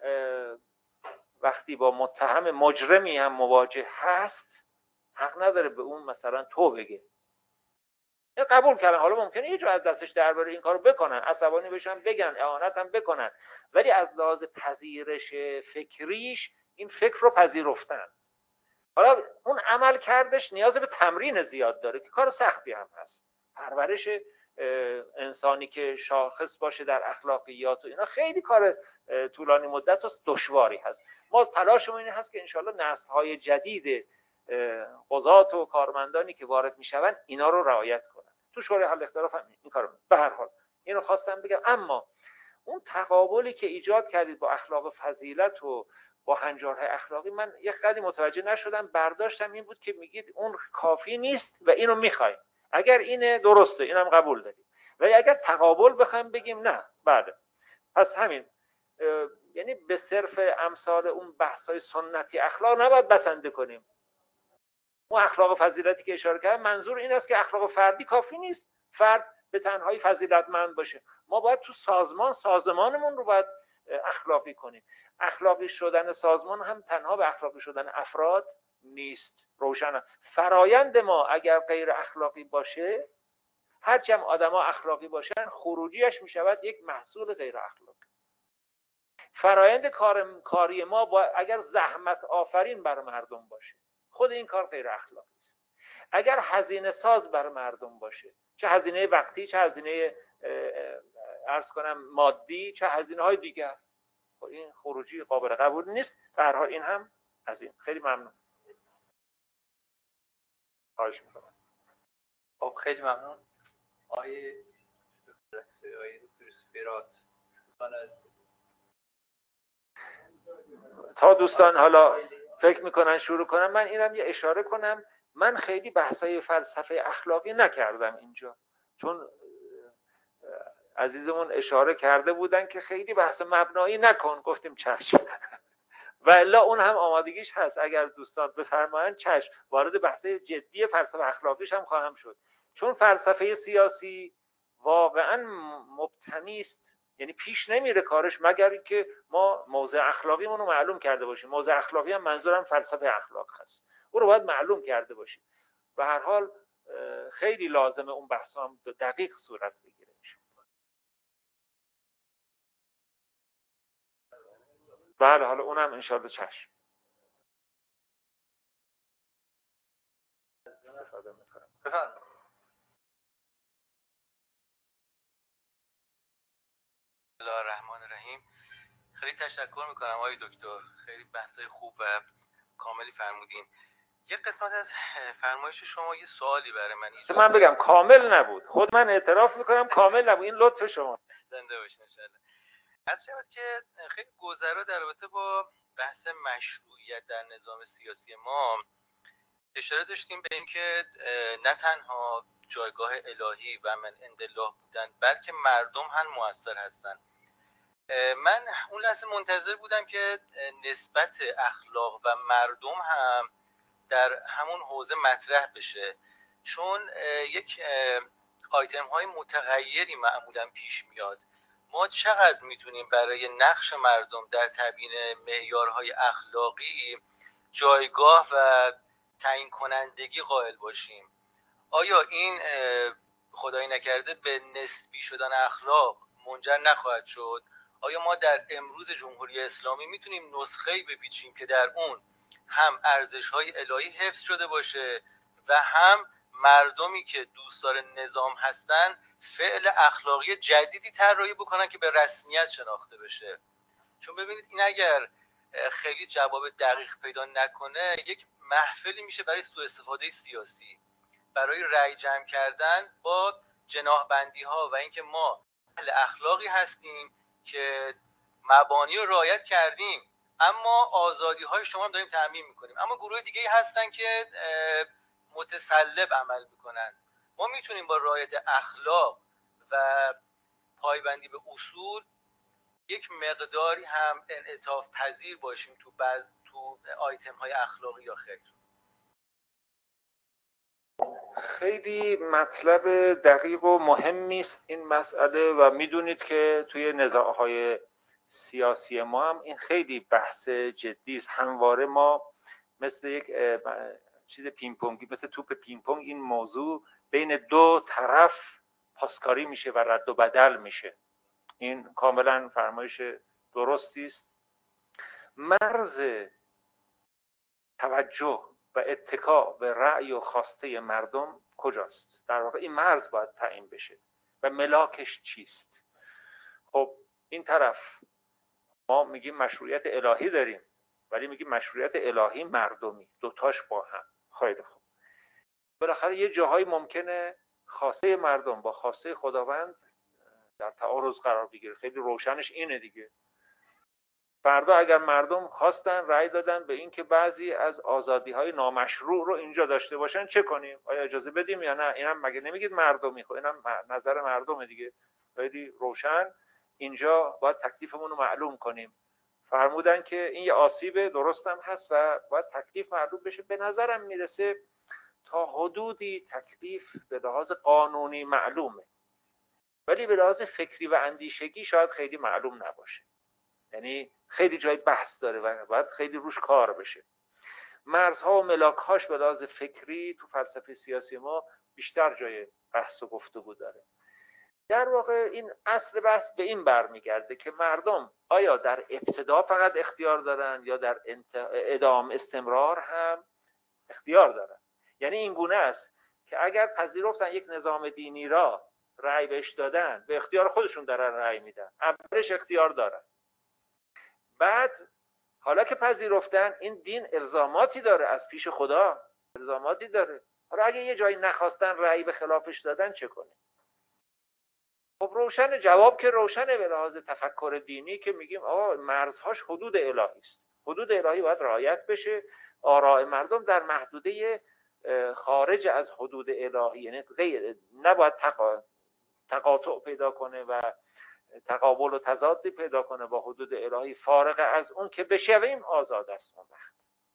وقتی با متهم مجرمی هم مواجه هست حق نداره به اون مثلا تو بگه. این قبول کردن. حالا ممکنه یه جا از دستش در بره این کارو بکنن، عصبانی بشن، بگن، اهانت هم بکنن، ولی از لحاظ پذیرش فکریش این فکر رو پذیرفتن. حالا اون عمل کردش نیاز به تمرین زیاد داره که کار سختی هم هست. پرورش انسانی که شاخص باشه در اخلاقیات و اینا خیلی کار طولانی مدت و دشواری هست. ما تلاشمون این هست که انشالله نسل‌های جدید قضات و کارمندانی که وارد میشون اینا رو رعایت کنن. تو شورای حل اختلاف هم این کارو به هر حال اینو خواستم بگم. اما اون تقابلی که ایجاد کردید با اخلاق فضیلت و با هنجارهای اخلاقی، من یه خیلی متوجه نشدم. برداشتم این بود که میگید اون کافی نیست و اینو میخوایم. اگر اینه درسته، اینم قبول داریم، ولی اگر تقابل بخوایم بگیم نه، بله، پس همین، یعنی به صرف امثال اون بحث‌های سنتی اخلاق نباید بسنده کنیم. اون اخلاق فضیلتی که اشاره کردم منظور این است که اخلاق فردی کافی نیست، فرد به تنهایی فضیلتمند باشه. ما باید تو سازمانمون رو باید اخلاقی کنیم. اخلاقی شدن سازمان هم تنها به اخلاقی شدن افراد نیست. روشن فرایند ما اگر غیر اخلاقی باشه، هرچی هم آدما اخلاقی باشن، خروجیش میشود یک محصول غیر اخلاقی. فرایند کاری ما اگر زحمت آفرین بر مردم باشه، خود این کار غیر اخلاقی است. اگر هزینه ساز بر مردم باشه، چه هزینه وقتی، چه هزینه عرض کنم مادی، چه هزینه های دیگر، این خروجی قابل قبول نیست. به هر حال این هم از این. خیلی ممنون. خواهش میکنم. خب خیلی ممنون. آقای دکتر سپیرات، تا دوستان حالا فکر میکنن شروع کنم، من اینم یه اشاره کنم. من خیلی بحثای فلسفه اخلاقی نکردم اینجا، چون عزیزمون اشاره کرده بودن که خیلی بحث مبنایی نکن. گفتیم چشم و الا اون هم آمادگیش هست. اگر دوستان بفرمایند چشم، وارد بحث جدی فلسفه اخلاقیش هم خواهم شد، چون فلسفه سیاسی واقعا مبتنی است، یعنی پیش نمیره کارش مگر اینکه ما موضع اخلاقیمون رو معلوم کرده باشیم. موضع اخلاقی هم منظورم فلسفه اخلاق هست، اون رو باید معلوم کرده باشیم. به هر حال خیلی لازمه اون بحث هم دقیق صورت بگیره. بله، حالا اونم انشاءالله چشم. بفرمایید. بسم الله الرحمن الرحیم. خیلی تشکر میکنم آقای دکتر، خیلی بحثای خوب و کاملی فرمودین. یه قسمت از فرمایش شما یه سوالی برای من ایجاد من بگم کامل نبود، خود من اعتراف میکنم کامل نبود، این لطف شما. زنده باشین ان شاءالله. از شود که خیلی گذرا در رابطه با بحث مشروعیت در نظام سیاسی ما اشاره داشتیم به اینکه نه تنها جایگاه الهی و من عند الله بودن بلکه مردم هم مؤثر هستن. من اون لحظه منتظر بودم که نسبت اخلاق و مردم هم در همون حوزه مطرح بشه، چون یک آیتم های متغیری معمولا پیش میاد. ما چقدر میتونیم برای نقش مردم در تبیین معیارهای اخلاقی جایگاه و تعیین کنندگی قائل باشیم؟ آیا این خدایی نکرده به نسبی شدن اخلاق منجر نخواهد شد؟ آیا ما در امروز جمهوری اسلامی میتونیم نسخه‌ای بپیچیم که در اون هم ارزش‌های الهی حفظ شده باشه و هم مردمی که دوستدار نظام هستن فعل اخلاقی جدیدی طراحی بکنن که به رسمیت شناخته بشه؟ چون ببینید این اگر خیلی جواب دقیق پیدا نکنه یک محفلی میشه برای سوء استفاده سیاسی، برای رأی جمع کردن با جناحبندی ها و اینکه ما اهل اخلاقی هستیم که مبانی رو رعایت کردیم اما آزادی های شما هم داریم تأمین میکنیم، اما گروه دیگه هستن که متسلب عمل میکنن. ما میتونیم با رعایت اخلاق و پایبندی به اصول یک مقداری هم انعطاف پذیر باشیم تو آیتم های اخلاقی یا خیر؟ خیلی مطلب دقیق و مهمی است این مسئله و میدونید که توی نزاعهای سیاسی ما هم این خیلی بحث جدی است. همواره ما مثل یک چیز پینگ-پونگی، مثل توپ پینگ-پونگ این موضوع بین دو طرف پاسکاری میشه و رد و بدل میشه. این کاملا فرمایش درستی است. مرز توجه و اتکا به رأی و خواسته مردم کجاست؟ در واقع این مرز باید تعیین بشه و ملاکش چیست؟ خب این طرف ما میگیم مشروعیت الهی داریم، ولی میگیم مشروعیت الهی مردمی، دوتاش با هم. خیلی خوب، بالاخره یه جاهایی ممکنه خواسته مردم با خواسته خداوند در تعارض قرار بگیره. خیلی روشنش اینه دیگه. فردا اگر مردم خواستن رأی دادن به این که بعضی از آزادی‌های نامشروع رو اینجا داشته باشن، چه کنیم؟ آیا اجازه بدیم یا نه؟ اینم مگه نمیگید مردمی؟ خب اینم نظر مردمه دیگه. خیلی روشن اینجا باید تکلیفمون رو معلوم کنیم. فرمودن که این یه آسیب درستم هست و باید تکلیف معلوم بشه. به نظرم میرسه تا حدودی تکلیف به لحاظ قانونی معلومه، ولی به لحاظ فکری و اندیشگی شاید خیلی معلوم نباشه. یعنی خیلی جای بحث داره و باید خیلی روش کار بشه. مرزها و ملاک‌هاش به لحاظ فکری تو فلسفه سیاسی ما بیشتر جای بحث و گفتگو داره. در واقع این اصل بحث به این برمیگرده که مردم آیا در ابتدا فقط اختیار دارن یا در ادامه استمرار هم اختیار دارن. یعنی این گونه است که اگر پذیرفتن یک نظام دینی را رأی بهش دادن، به اختیار خودشون دارن رأی میدن، اولش اختیار دارن، بعد حالا که پذیرفتن این دین الزاماتی داره از پیش خدا، الزاماتی داره. حالا اگه یه جایی نخواستن رأی به خلافش دادن چه کنه؟ خب روشن، جواب که روشنه به لحاظ تفکر دینی که میگیم آقا مرزهاش حدود الهی است. حدود الهی باید رعایت بشه. آراء مردم در محدوده خارج از حدود الهی، یعنی نباید تقاطع پیدا کنه و تقابل و تضادی پیدا کنه با حدود الهی. فارغ از اون که بشویم آزاد است اون وقت.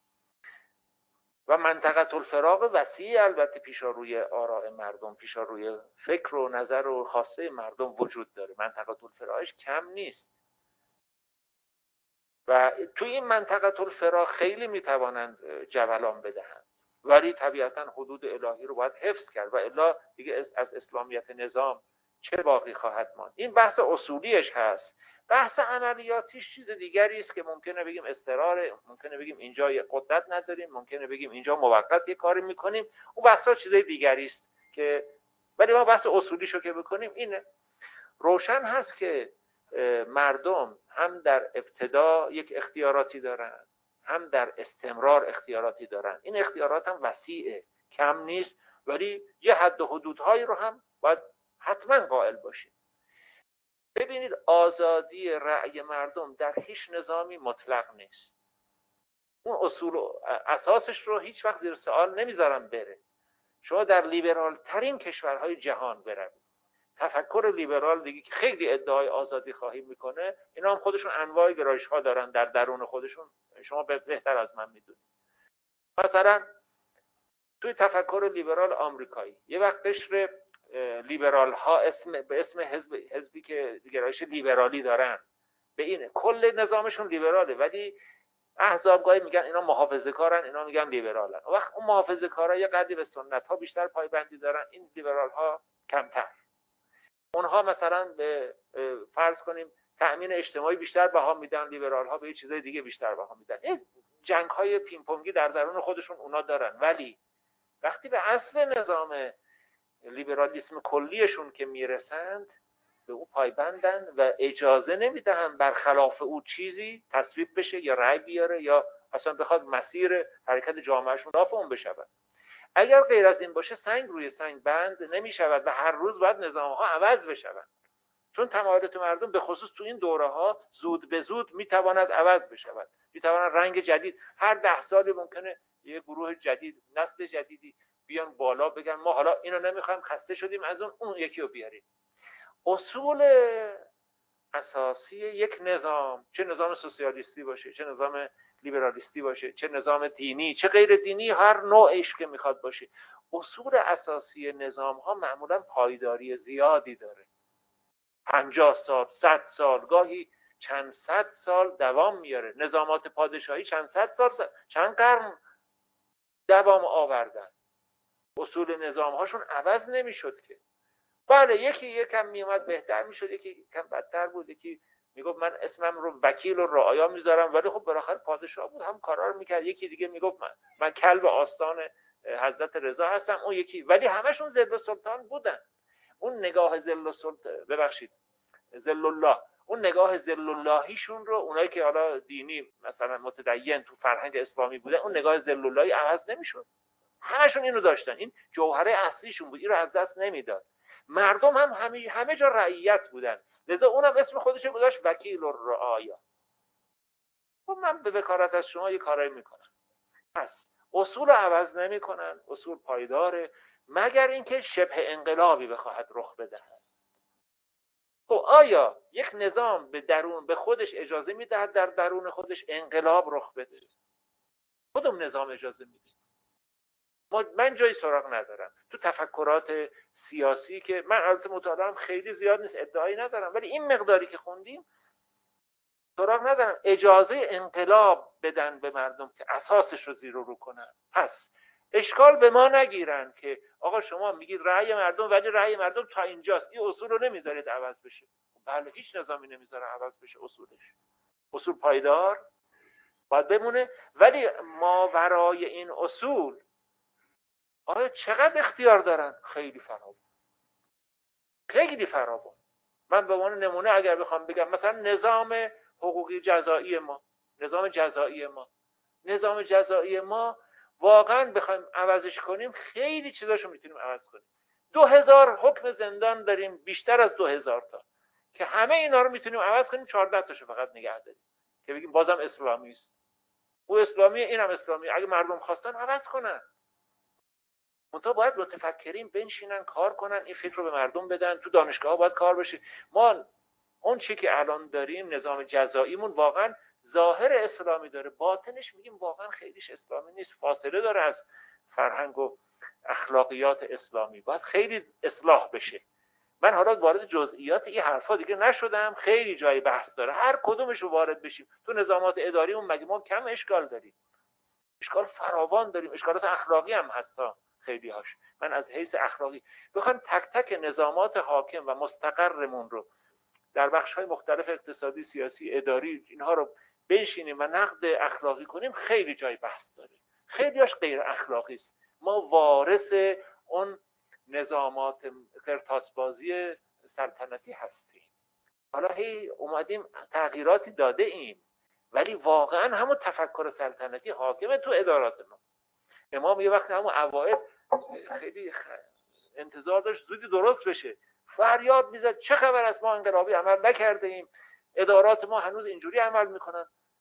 و منطقه الفراغ وسیع البته پیشاروی آراء مردم، پیشاروی فکر و نظر و خواسته مردم وجود داره. منطقه الفراغش کم نیست و توی این منطقه الفراغ خیلی میتوانند جولان بدهند، ولی طبیعتا حدود الهی رو باید حفظ کرد و الا دیگه از اسلامیت نظام چه باقی خواهد ماند. این بحث اصولیش هست. بحث عملیاتیش چیز دیگری است که ممکنه بگیم اضطرار، ممکنه بگیم اینجا قدرت نداریم، ممکنه بگیم اینجا موقت یه کاری میکنیم. اون بحثا چیزای دیگری است که، ولی ما بحث اصولیشو که بکنیم اینه. روشن هست که مردم هم در ابتدا یک اختیاراتی دارن، هم در استمرار اختیاراتی دارن. این اختیارات هم وسیعه، کم نیست، ولی یه حد و حدودهایی رو هم باید حتما قائل باشیم. ببینید آزادی رأی مردم در هیچ نظامی مطلق نیست. اون اصول و اساسش رو هیچ وقت زیر سوال نمیذارم بره. شما در لیبرال ترین کشورهای جهان بروید، تفکر لیبرال دیگه که خیلی ادعای آزادی خواهی میکنه، اینا هم خودشون انواع گرایش ها دارن در درون خودشون، شما بهتر از من میدونید. مثلا توی تفکر لیبرال آمریکایی یه وقت قشر لیبرال ها به اسم حزبی که گرایش لیبرالی دارن، به این کل نظامشون لیبراله، ولی احزاب گاهی میگن اینا محافظه‌کارن، اینا میگن لیبرالن. وقت اون محافظه‌کارا یه قدری به سنت ها بیشتر پایبندی دارن، این لیبرال ها کمتر. اونها مثلا به فرض کنیم تأمین اجتماعی بیشتر بها میدن، لیبرال ها به یه چیزای دیگه بیشتر بها میدن. این جنگ های پینگ پونگی در درون خودشون اونا دارن، ولی وقتی به اصل نظام لیبرالیسم کلیشون که میرسند به او پایبندن و اجازه نمیدهن برخلاف او چیزی تصویب بشه یا رأی بیاره یا اصلا بخواد مسیر حرکت جامعهشون رافع اون بشه. اگر غیر از این باشه سنگ روی سنگ بند نمی شود و هر روز باید نظام ها عوض بشود، چون تمایلات مردم به خصوص تو این دوره ها زود به زود می تواند عوض بشود، می تواند رنگ جدید، هر 10 سالی ممکنه یه گروه جدید، نسل جدیدی بیان بالا بگن ما حالا اینو نمیخوایم، خسته شدیم از اون یکی رو بیاریم. اصول اساسی یک نظام، چه نظام سوسیالیستی باشه، چه نظام لیبرالیستی باشه، چه نظام دینی، چه غیر دینی، هر نوعش که میخواد باشه، اصول اساسی نظام ها معمولا پایداری زیادی داره. 50 سال، 100 سال، گاهی چند صد سال دوام میاره. نظامات پادشاهی چند صد سال، چند قرن دوام آوردن. اصول نظام هاشون عوض نمیشد که. بله یکی یکم میومد بهتر میشد، یکی یکم بدتر بود، یکی میگفت من اسمم رو وکیل و رعایا میذارم، ولی خب بالاخره پادشاه بود هم کارا رو میکرد. یکی دیگه میگفت من کلب آستان حضرت رضا هستم، اون یکی، ولی همشون ذل و سلطان بودن. اون نگاه ذل و سلطان، ببخشید ذل الله، اون نگاه ذل اللهیشون رو، اونایی که حالا دینی مثلا متدین تو فرهنگ اسلامی بودن، اون نگاه ذل اللهی عوض نمیشد. همشون اینو داشتن، این جوهره اصلیشون بود، این رو از دست نمیداد. مردم هم همه جا رعیت بودن، لذا اونم اسم خودش گذاشت وکیل الرعایا. خب من به وکالت از شما یه کارایی میکنم. پس اصول عوض نمیکنن، اصول پایداره، مگر اینکه شبه انقلابی بخواهد رخ بدهد. خب آیا یک نظام به خودش اجازه میدهد در درون خودش انقلاب رخ بده؟ کدوم نظام اجازه میده؟ من جایی سراغ ندارم تو تفکرات سیاسی که من البته مطالعه‌ام خیلی زیاد نیست، ادعایی ندارم، ولی این مقداری که خوندیم سراغ ندارم اجازه انقلاب بدن به مردم که اساسش رو زیر و رو کنن. پس اشکال به ما نگیرن که آقا شما میگید رأی مردم، ولی رأی مردم تا اینجاست، این اصول رو نمیذارید عوض بشه. بله هیچ نظامی نمیذاره عوض بشه اصولش. اصول پایدار باید بمونه، ولی ماورای این اصول آیا چقدر اختیار دارن؟ خیلی فراوان، خیلی فراوان. من به عنوان نمونه اگر بخوام بگم مثلا نظام حقوقی جزایی ما، نظام جزایی ما واقعا بخوایم عوضش کنیم خیلی چیزاشو میتونیم عوض کنیم. 2000 حکم زندان داریم، بیشتر از 2000 تا، که همه اینا رو میتونیم عوض کنیم، 14 تاشو فقط نگه داریم که بگیم بازم اسلامی است. او اسلامیه، اینم اسلامیه، اگه مردم خواستن عوض کنن. منتها باید متفکرین بنشینن کار کنن، این فکر رو به مردم بدن، تو دانشگاه ها باید کار بشه. ما اون چی که الان داریم نظام جزاییمون واقعا ظاهر اسلامی داره، باطنش میگیم واقعا خیلیش اسلامی نیست، فاصله داره از فرهنگ و اخلاقیات اسلامی، باید خیلی اصلاح بشه. من حالا وارد جزئیات این حرفا دیگه نشدم، خیلی جای بحث داره، هر کدومش رو وارد بشیم. تو نظامات اداریمون مگه ما کم اشکال داریم؟ اشکال فراوان داریم، اشکالات اخلاقی هم هستا خیلی هاش. من از حیث اخلاقی بخوام تک تک نظامات حاکم و مستقرمون رو در بخش‌های مختلف اقتصادی، سیاسی، اداری اینها رو بنشینیم و نقد اخلاقی کنیم، خیلی جای بحث داره، خیلیاش غیر اخلاقی است. ما وارث اون نظامات قرطاسبازی سلطنتی هستیم. حالا هی اومدیم تغییراتی داده ایم، ولی واقعا همون تفکر سلطنتی حاکمه تو ادارات ما. امام یه وقت همون اوائل خیلی انتظار داشت زودی درست بشه، فریاد میزد چه خبر است، ما انقلابی عمل نکرده ایم، ادارات ما هنوز اینجوری عمل میکنن.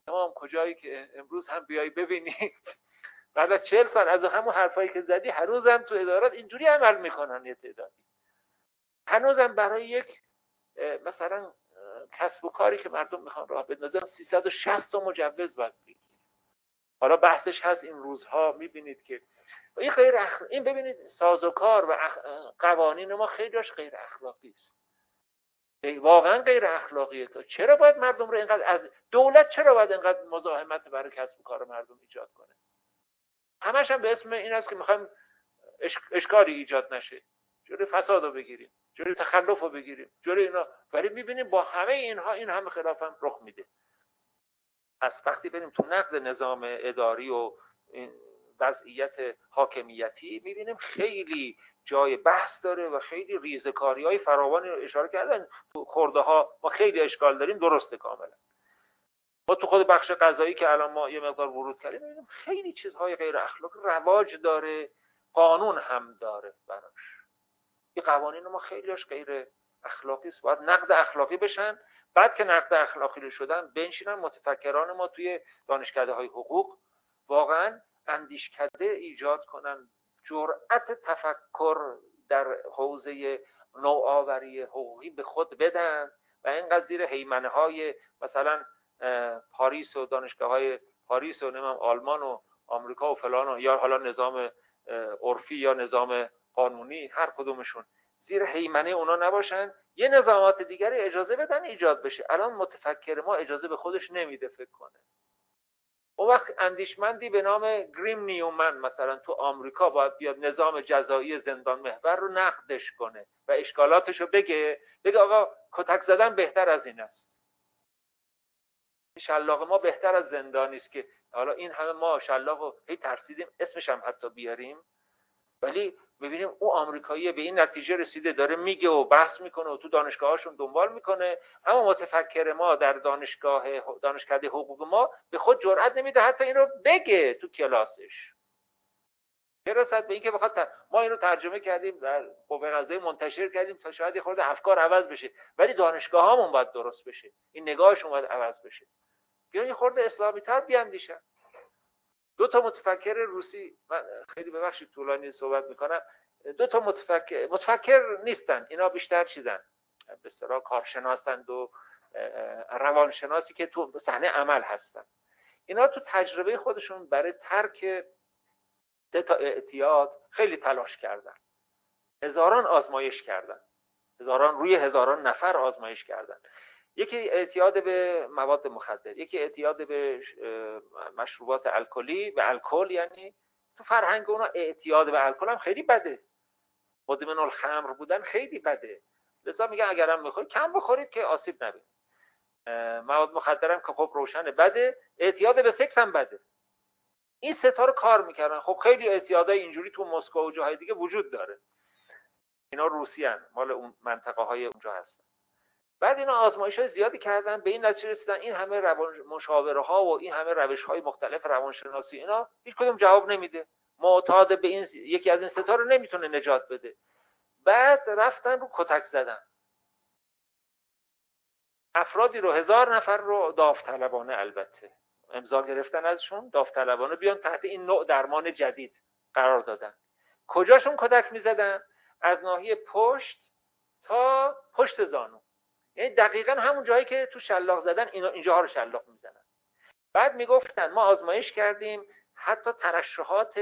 تمام کجایی که امروز هم بیای ببینی بعد از 40 سال از همون حرفایی که زدی هنوزم تو ادارات اینجوری عمل میکنن. یه تعدادی هنوزم برای یک مثلا کسب و کاری که مردم میخوان راه بندازن 360 تا مجوز باید بگیرید. حالا بحثش هست این روزها میبینید که این این ببینید سازوکار و قوانین ما خیلیش غیر اخلاقی است. واقعا غیر اخلاقیه. چرا باید مردم رو اینقدر از دولت چرا باید اینقدر مزاحمت برای کسب و کار مردم ایجاد کنه؟ همش هم به اسم این است که میخوایم اشکالی ایجاد نشه، جلوی فساد رو بگیریم، جلوی تخلف رو بگیریم، جلوی اینا. ولی میبینیم با همه اینها این همه خلاف هم رخ میده. پس وقتی بریم تو نقد نظام اداری و وضعیت حاکمیتی میبینیم خیلی جای بحث داره و خیلی ریزکاری‌های فراوانی رو اشاره کردن. تو خورده ها ما خیلی اشکال داریم، درسته کاملا. ما تو خود بخش قضایی که الان ما یه مقدار ورود کردیم میبینیم خیلی چیزهای غیر اخلاقی رواج داره، قانون هم داره براش. این قوانین ما خیلیش غیر اخلاقی است، باید نقد اخلاقی بشن. بعد که نقد اخلاقی رو شدن بنشینن متفکران ما توی دانشکده‌های حقوق واقعا اندیشکده ایجاد کنن، جرأت تفکر در حوزه نوآوری حقوقی به خود بدن و اینقدر زیر هیمنه‌های مثلا پاریس و دانشگاه‌های پاریس و نمیدونم آلمان و آمریکا و فلان و یا حالا نظام عرفی یا نظام قانونی هر کدومشون زیر هیمنه اونا نباشن، یه نظامات دیگری اجازه بدن ایجاد بشه. الان متفکر ما اجازه به خودش نمیده فکر کنه. اون وقت اندیشمندی به نام گریم نیومن مثلا تو آمریکا باید بیاد نظام جزایی زندان محور رو نقدش کنه و اشکالاتش رو بگه آقا کتک زدن بهتر از این است. شلاق ما بهتر از زندانی است که حالا این همه ما شلاق رو هی ترسیدیم اسمش هم حتی بیاریم، ولی میبینیم او آمریکایی به این نتیجه رسیده، داره میگه و بحث میکنه و تو دانشگاهاشون دنبال میکنه. اما متفکر ما در دانشکده حقوق ما به خود جرئت نمیده حتی این رو بگه تو کلاسش. چرا صد به این که بخواد ما اینو ترجمه کردیم در قوه قضاییه منتشر کردیم تا شاید خود افکار عوض بشه، ولی دانشگاهامون باید درست بشه، این نگاهشون باید عوض بشه، بیان یه خورده اسلامی تر بیاندیشن. دو تا متفکر روسی، من خیلی ببخشید طولانی صحبت میکنم، دو تا متفکر نیستن، اینا بیشتر چیزن به اصطلاح کارشناسند و روانشناسی که تو صحنه عمل هستن. اینا تو تجربه خودشون برای ترک 3 تا اعتیاد خیلی تلاش کردن، هزاران آزمایش کردن، روی هزاران نفر آزمایش کردن. یکی اعتیاد به مواد مخدر، یکی اعتیاد به مشروبات الکلی، به الکل. یعنی تو فرهنگ اونا اعتیاد به الکل هم خیلی بده، مدمن الخمر بودن خیلی بده، لذا میگن اگرم میخورید کم بخورید که آسیب نبینید. مواد مخدر هم که خب روشن بده، اعتیاد به سکس هم بده. این 3 تا رو کار میکردن. خب خیلی اعتیادای اینجوری تو مسکو و جاهای دیگه وجود داره، اینا روسی ان، مال اون منطقه های اونجا هستن. بعد اینا آزمایش‌های زیادی کردن، به این نتیجه رسیدن این همه مشاوره‌ها و این همه روش‌های مختلف روانشناسی اینا هیچ کدوم جواب نمیده، معتاد به این یکی از این 3 تا رو نمیتونه نجات بده. بعد رفتن رو کتک زدن، افرادی رو 1000 نفر رو داوطلبانه البته امضا گرفتن ازشون، داوطلبانه بیان تحت این نوع درمان جدید قرار دادن. کجاشون کتک میزدن؟ از ناحیه پشت تا پشت زانو، یعنی دقیقاً همون جایی که تو شلاق زدن اینجاها رو شلاق میزنن. بعد میگفتن ما آزمایش کردیم، حتی ترشحات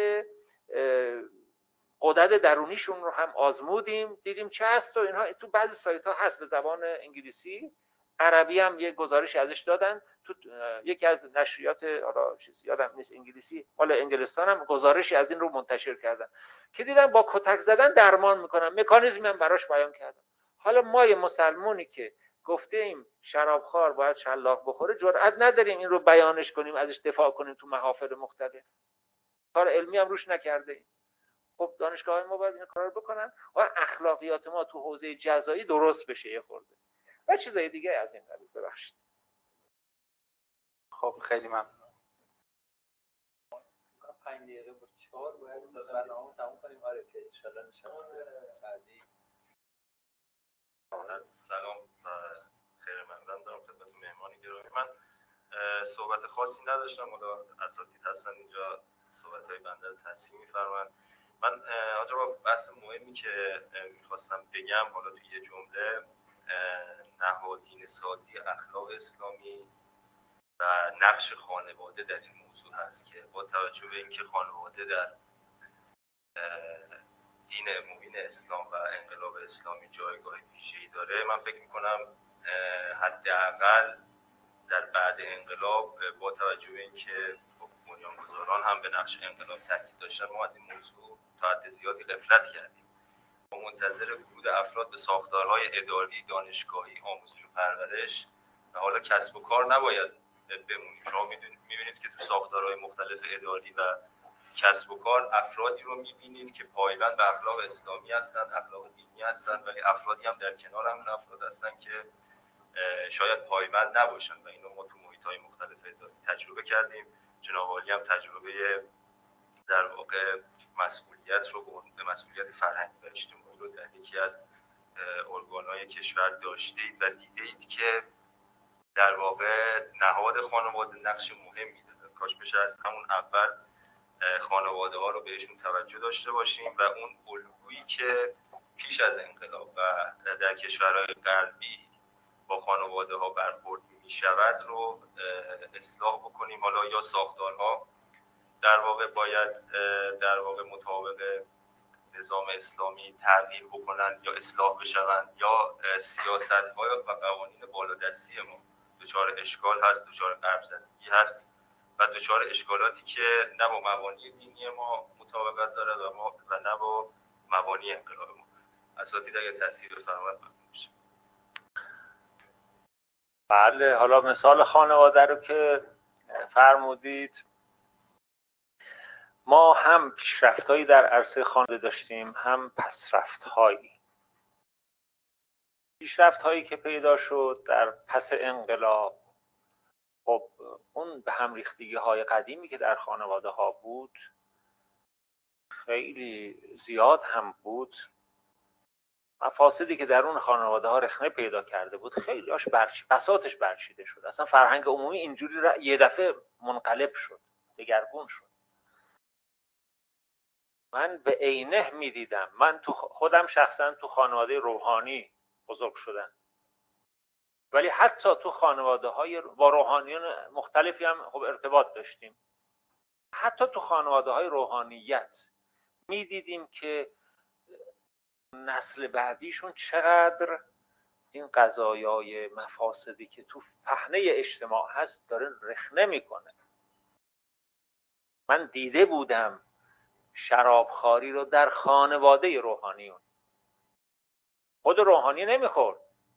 غدد درونیشون رو هم آزمودیم، دیدیم چه هست و اینها. تو بعضی سایت ها هست به زبان انگلیسی، عربی هم یه گزارشی ازش دادن. تو یکی از نشریات حالا چیز یادم نیست انگلیسی، مال انگلستان هم گزارشی از این رو منتشر کردن که دیدن با کتک زدن درمان میکنن، مکانیزمی هم براش بیان کردن. حالا ما یه مسلمونی که گفتیم شرابخوار باید شلاق بخوره، جرئت نداریم این رو بیانش کنیم، ازش دفاع کنیم تو محافل مختلف، کار علمی هم روش نکرده. خب دانشگاه‌های ما باید این کار رو بکنن و اخلاقیات ما تو حوزه جزایی درست بشه یه خورده و چیزای دیگه از این قبیل. ببخشید. خب خیلی ممنون. 5 دقیقه با 4 باید برنامه تموم کنیم. آره که ان شاء الله بعدی. سلام، خیلی ممنون دارم خدمت مهمانی گرامی. من صحبت خاصی نداشتم. حالا اساتید هستن اینجا صحبت‌های بنده رو تصحیح می‌فرمایند. من آنجا با بحث مهمی که می‌خواستم بگم، حالا توی یه جمله، نهادینه سازی اخلاق اسلامی و نقش خانواده در این موضوع هست که با توجه به اینکه خانواده در دین مبین اسلام و انقلاب اسلامی جایگاه ویژه‌ای داره، من فکر می‌کنم حداقل در بعد انقلاب با توجه به اینکه بنیانگذاران هم به نقش انقلاب تاکید داشتن، ما از این موضوع تا حد زیادی غفلت کردیم. ما منتظر ورود افراد به ساختارهای اداری، دانشگاهی، آموزش و پرورش و حالا کسب و کار نباید بمونیم. شما می‌بینید که تو ساختارهای مختلف اداری و کسب و کار افرادی رو می‌بینید که پایبند به اخلاق اسلامی هستند، اخلاق دینی هستند، ولی افرادی هم در کنار همون افراد هستند که شاید پایبند نباشن و اینو ما تو محیط‌های مختلف اداری تجربه کردیم. جناب عالی هم تجربه در واقع مسئولیت رو به مسئولیت فرهنگی و اجتماعی رو در یکی از ارگان‌های کشور داشتید و دیدید که در واقع نهاد خانواده نقش مهمی داره. کاش بشه از همون اول خانواده ها رو بهشون توجه داشته باشیم و اون الگویی که پیش از انقلاب و در کشورهای غربی با خانواده ها برخورد می شود رو اصلاح بکنیم. حالا یا ساختارها در واقع باید در واقع مطابق نظام اسلامی تغییر بکنن یا اصلاح بشوند، یا سیاست ها و قوانین بالادستی ما دچار اشکال هست، دچار غرب زدگی هست و دچار اشکالاتی که نه با مبانی دینی ما مطابقت داره و نه با مبانی انقلاب ما. اساتید اگر تصحیح بفرمایید ممنون میشم. بله، حالا مثال خانواده رو که فرمودید، ما هم پیشرفت‌هایی در عرصه خانواده داشتیم، هم پسرفت‌هایی. پیشرفت‌هایی که پیدا شد در پس انقلاب، خب اون به هم ریختگی‌های قدیمی که در خانواده‌ها بود خیلی زیاد هم بود. مفاسدی که در اون خانواده‌ها رخنه پیدا کرده بود خیلی بساطش برچیده شد. اصلا فرهنگ عمومی اینجوری یه دفعه منقلب شد، دگرگون شد. من به عینه میدیدم. من تو خودم شخصا تو خانواده روحانی بزرگ شدم، ولی حتی تو خانواده‌های با روحانیان مختلفی هم خب ارتباط داشتیم. حتی تو خانواده‌های روحانیت میدیدیم که نسل بعدیشون چقدر این قضایای مفاسدی که تو پهنه اجتماع هست داره رخنه میکنه. من دیده بودم شرابخواری رو در خانواده روحانیون. خود روحانی نمیخورد،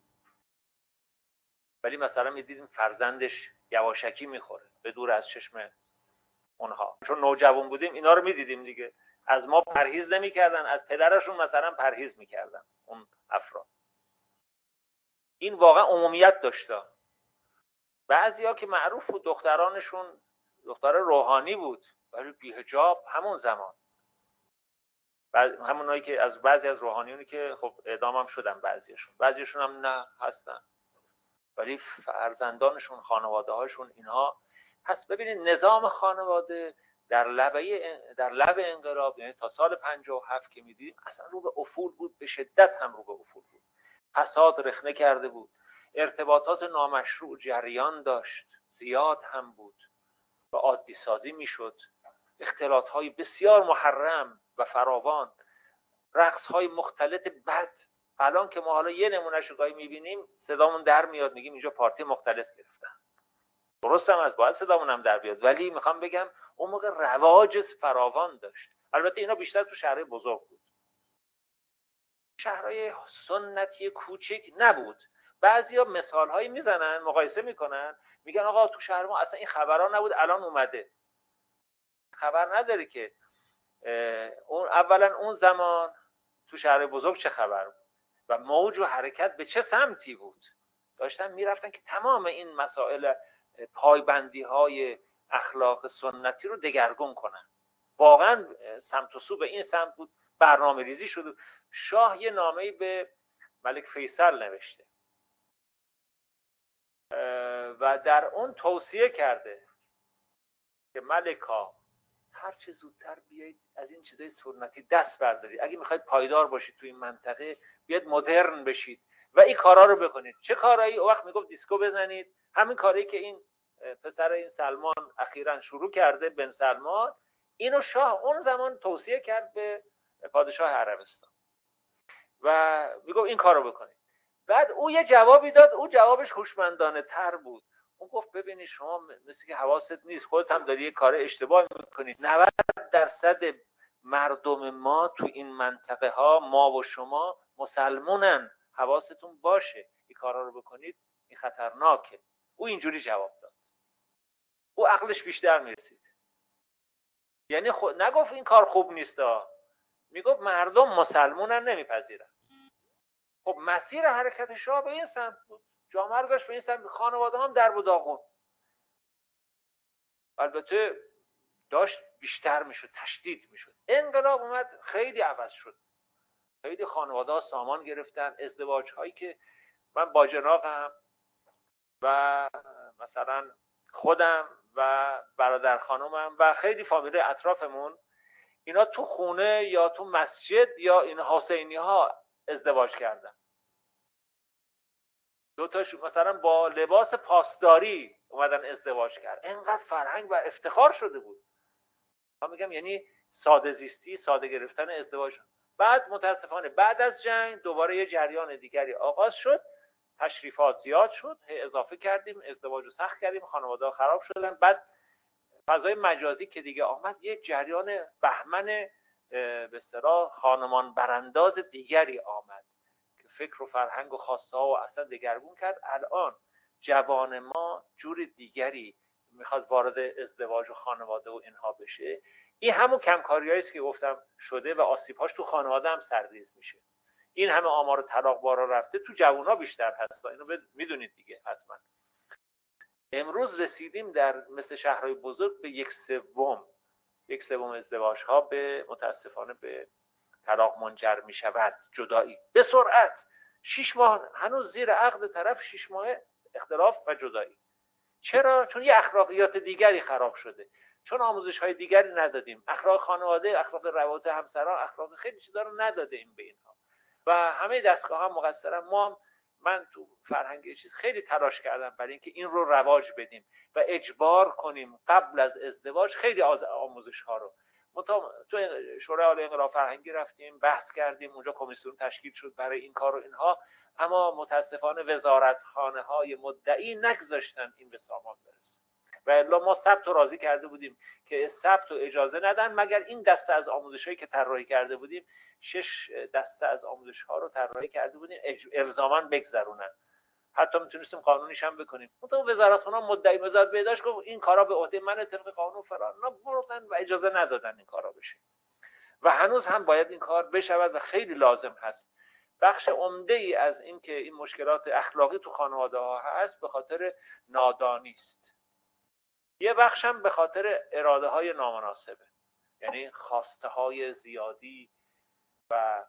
ولی مثلا میدیدیم فرزندش یواشکی میخوره به دور از چشم اونها. چون نوجوان بودیم اینا رو میدیدیم دیگه. از ما پرهیز نمیکردن، از پدرشون مثلا پرهیز میکردن اون افراد. این واقعا عمومیت داشته. بعضیا که معروف بود دخترانشون دختر روحانی بود ولی بی‌حجاب همون زمان. همونایی که از بعضی از روحانیونی که خب اعدام هم شدن، بعضیشون هم نه هستن، ولی فرزندانشون، خانواده هاشون اینها. پس ببینید نظام خانواده در لب انقلاب، یعنی تا سال 57 که میدیدیم اصلا رو به افول بود، به شدت هم رو به افول بود. فساد رخنه کرده بود، ارتباطات نامشروع جریان داشت، زیاد هم بود و عادی سازی میشد. اختلاط های بسیار محرم و فراوان، رقص های مختلط بد. الان که ما حالا یه نمونهش رو گاهی میبینیم صدامون در میاد، میگیم اینجا پارتی مختلط گرفتن. درست هم از باید صدامون هم در بیاد، ولی میخوام بگم اون موقع رواج فراوان داشت. البته اینا بیشتر تو شهرهای بزرگ بود، شهرهای سنتی کوچک نبود. بعضیا مثال هایی میزنن، مقایسه میکنن، میگن آقا تو شهر ما اصلا این خبرها نبود الان اومده. خبر نداری که اولا اون زمان تو شهر بزرگ چه خبر بود و موج و حرکت به چه سمتی بود. داشتن میرفتن که تمام این مسائل پایبندی های اخلاق سنتی رو دگرگون کنن. واقعا سمت و سو به این سمت بود. برنامه ریزی شد. شاه یه نامه‌ای به ملک فیصل نوشته و در اون توصیه کرده که ملکا هر چه زودتر بیایید از این چیزای سنتی دست بردارید. اگه میخواید پایدار باشید تو این منطقه بیاید مدرن بشید و این کارا رو بکنید. چه کارایی؟ اون وقت میگفت دیسکو بزنید، همین کاری که این پسر این سلمان اخیراً شروع کرده، بن سلمان، اینو شاه اون زمان توصیه کرد به پادشاه عربستان و میگفت این کارو بکنید. بعد او یه جوابی داد، او جوابش هوشمندانه تر بود. اون گفت ببینید شما مثل که حواست نیست، خودت هم داری یه کار اشتباه میکنید. 90% مردم ما تو این منطقه ها، ما و شما مسلمونن، حواستون باشه این کارا رو بکنید، این خطرناکه. او اینجوری جواب داد. او عقلش بیشتر میرسید. یعنی نگفت این کار خوب نیستا، میگفت مردم مسلمونن نمیپذیرن. خب مسیر حرکت شاه به این سمت بود، جامعه رو داشت به این سمت، خانواده هم در و داغون. البته داشت بیشتر میشد، تشدید میشد. انقلاب اومد خیلی عوض شد. خیلی خانواده ها سامان گرفتن، ازدواج هایی که من باجناقم و مثلا خودم و برادر خانومم و خیلی فامیل اطرافمون، اینا تو خونه یا تو مسجد یا این حسینی ها ازدواج کردن. دوتاش مثلا با لباس پاسداری اومدن ازدواج کرد. اینقدر فرهنگ و افتخار شده بود. من میگم یعنی ساده زیستی، ساده گرفتن ازدواج. بعد متاسفانه بعد از جنگ دوباره یه جریان دیگری آغاز شد، تشریفات زیاد شد، اضافه کردیم، ازدواج رو سخت کردیم، خانواده ها خراب شدن. بعد فضای مجازی که دیگه آمد، یک جریان بهمن به اصطلاح خانمان برانداز دیگری آمد که فکر و فرهنگ و خواسته ها و اصلا دگرگون کرد. الان جوان ما جور دیگری میخواد وارد ازدواج و خانواده و اینها بشه. این همون کمکاریایی است که گفتم شده و آسیب‌هاش تو خانواده هم سرریز میشه. این همه آمار طلاق بارا رفته، تو جوونا بیشتر هست. اینو میدونید دیگه حتما. امروز رسیدیم در مثل شهرهای بزرگ به یک سوم ازدواج ها به متاسفانه به طلاق منجر می شود، جدایی به سرعت. 6 ماه هنوز زیر عقد طرف، 6 ماه اختلاف و جدایی. چرا؟ چون یه اخلاقیات دیگری خراب شده، چون آموزش های دیگری ندادیم، اخلاق خانواده، اخلاق روابط همسران، اخلاق خیلی چیزا رو ندادیم به اینها و همه دستگاه ها مقصرن. من تو فرهنگ چیز خیلی تلاش کردم برای اینکه این رو رواج بدیم و اجبار کنیم قبل از ازدواج خیلی آموزش ها رو. تو شورای عالی انقلاب فرهنگی رفتیم، بحث کردیم، اونجا کمیسیون تشکیل شد برای این کار و اینها، اما متاسفانه وزارتخانه های مدعی نگذاشتن این به سامان برسه. و الا ما ثبت رو راضی کرده بودیم که ثبت رو اجازه ندن مگر این دسته از آموزش‌هایی که طراحی کرده بودیم، 6 دسته از آموزش‌ها رو طراحی کرده بودیم الزاماً بگذرونن. حتی میتونستیم قانونیش هم بکنیم. تو وزارتخانه مدعی وزارت بهداشت گفت این کارا به عهده من طبق قانون فلان، نه بردن و اجازه ندادن این کارا بشه. و هنوز هم باید این کار بشود و خیلی لازم هست. بخش عمده ای از این که این مشکلات اخلاقی تو خانواده ها هست به خاطر نادانی است. یه بخش هم به خاطر اراده های نامناسبه، یعنی خواسته های زیادی و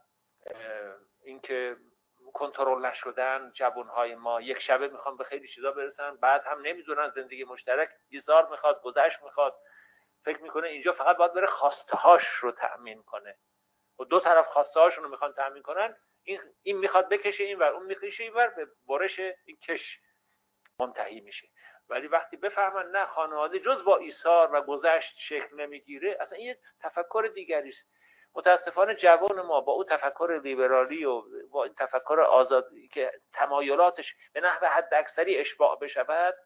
اینکه کنترل نشدن. جوانهای ما یک شبه میخوان به خیلی چیزا برسن، بعد هم نمیدونن زندگی مشترک ایثار میخواد، گذشت میخواد، فکر میکنه اینجا فقط باید بره خواسته هاش رو تأمین کنه و دو طرف خواسته هاشون رو میخوان تأمین کنن. این میخواد بکشه اینور، اون میکشه اینور، به برش این کش منتهی میشه. ولی وقتی بفهمن نه، خانواده جز با ایثار و گذشت شکل نمیگیره، اصلا این تفکر دیگری است. متاسفانه جوان ما با اون تفکر لیبرالی و با این تفکر آزادی که تمایلاتش به نحو حد اکثری اشباع بشود،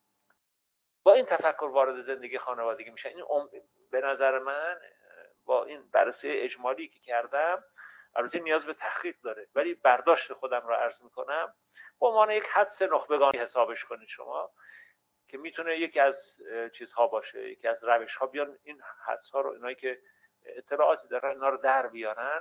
با این تفکر وارد زندگی خانوادگی میشن. این به نظر من با این بررسی اجمالی که کردم، البته نیاز به تحقیق داره، ولی برداشت خودم را عرض میکنم، به عنوان یک حدس نخبگانی حسابش کنید شما که میتونه یکی از چیزها باشه، یکی از روش ها. بیان این حدس ها رو، اینایی که اطلاعاتی دارن اینا رو در بیارن.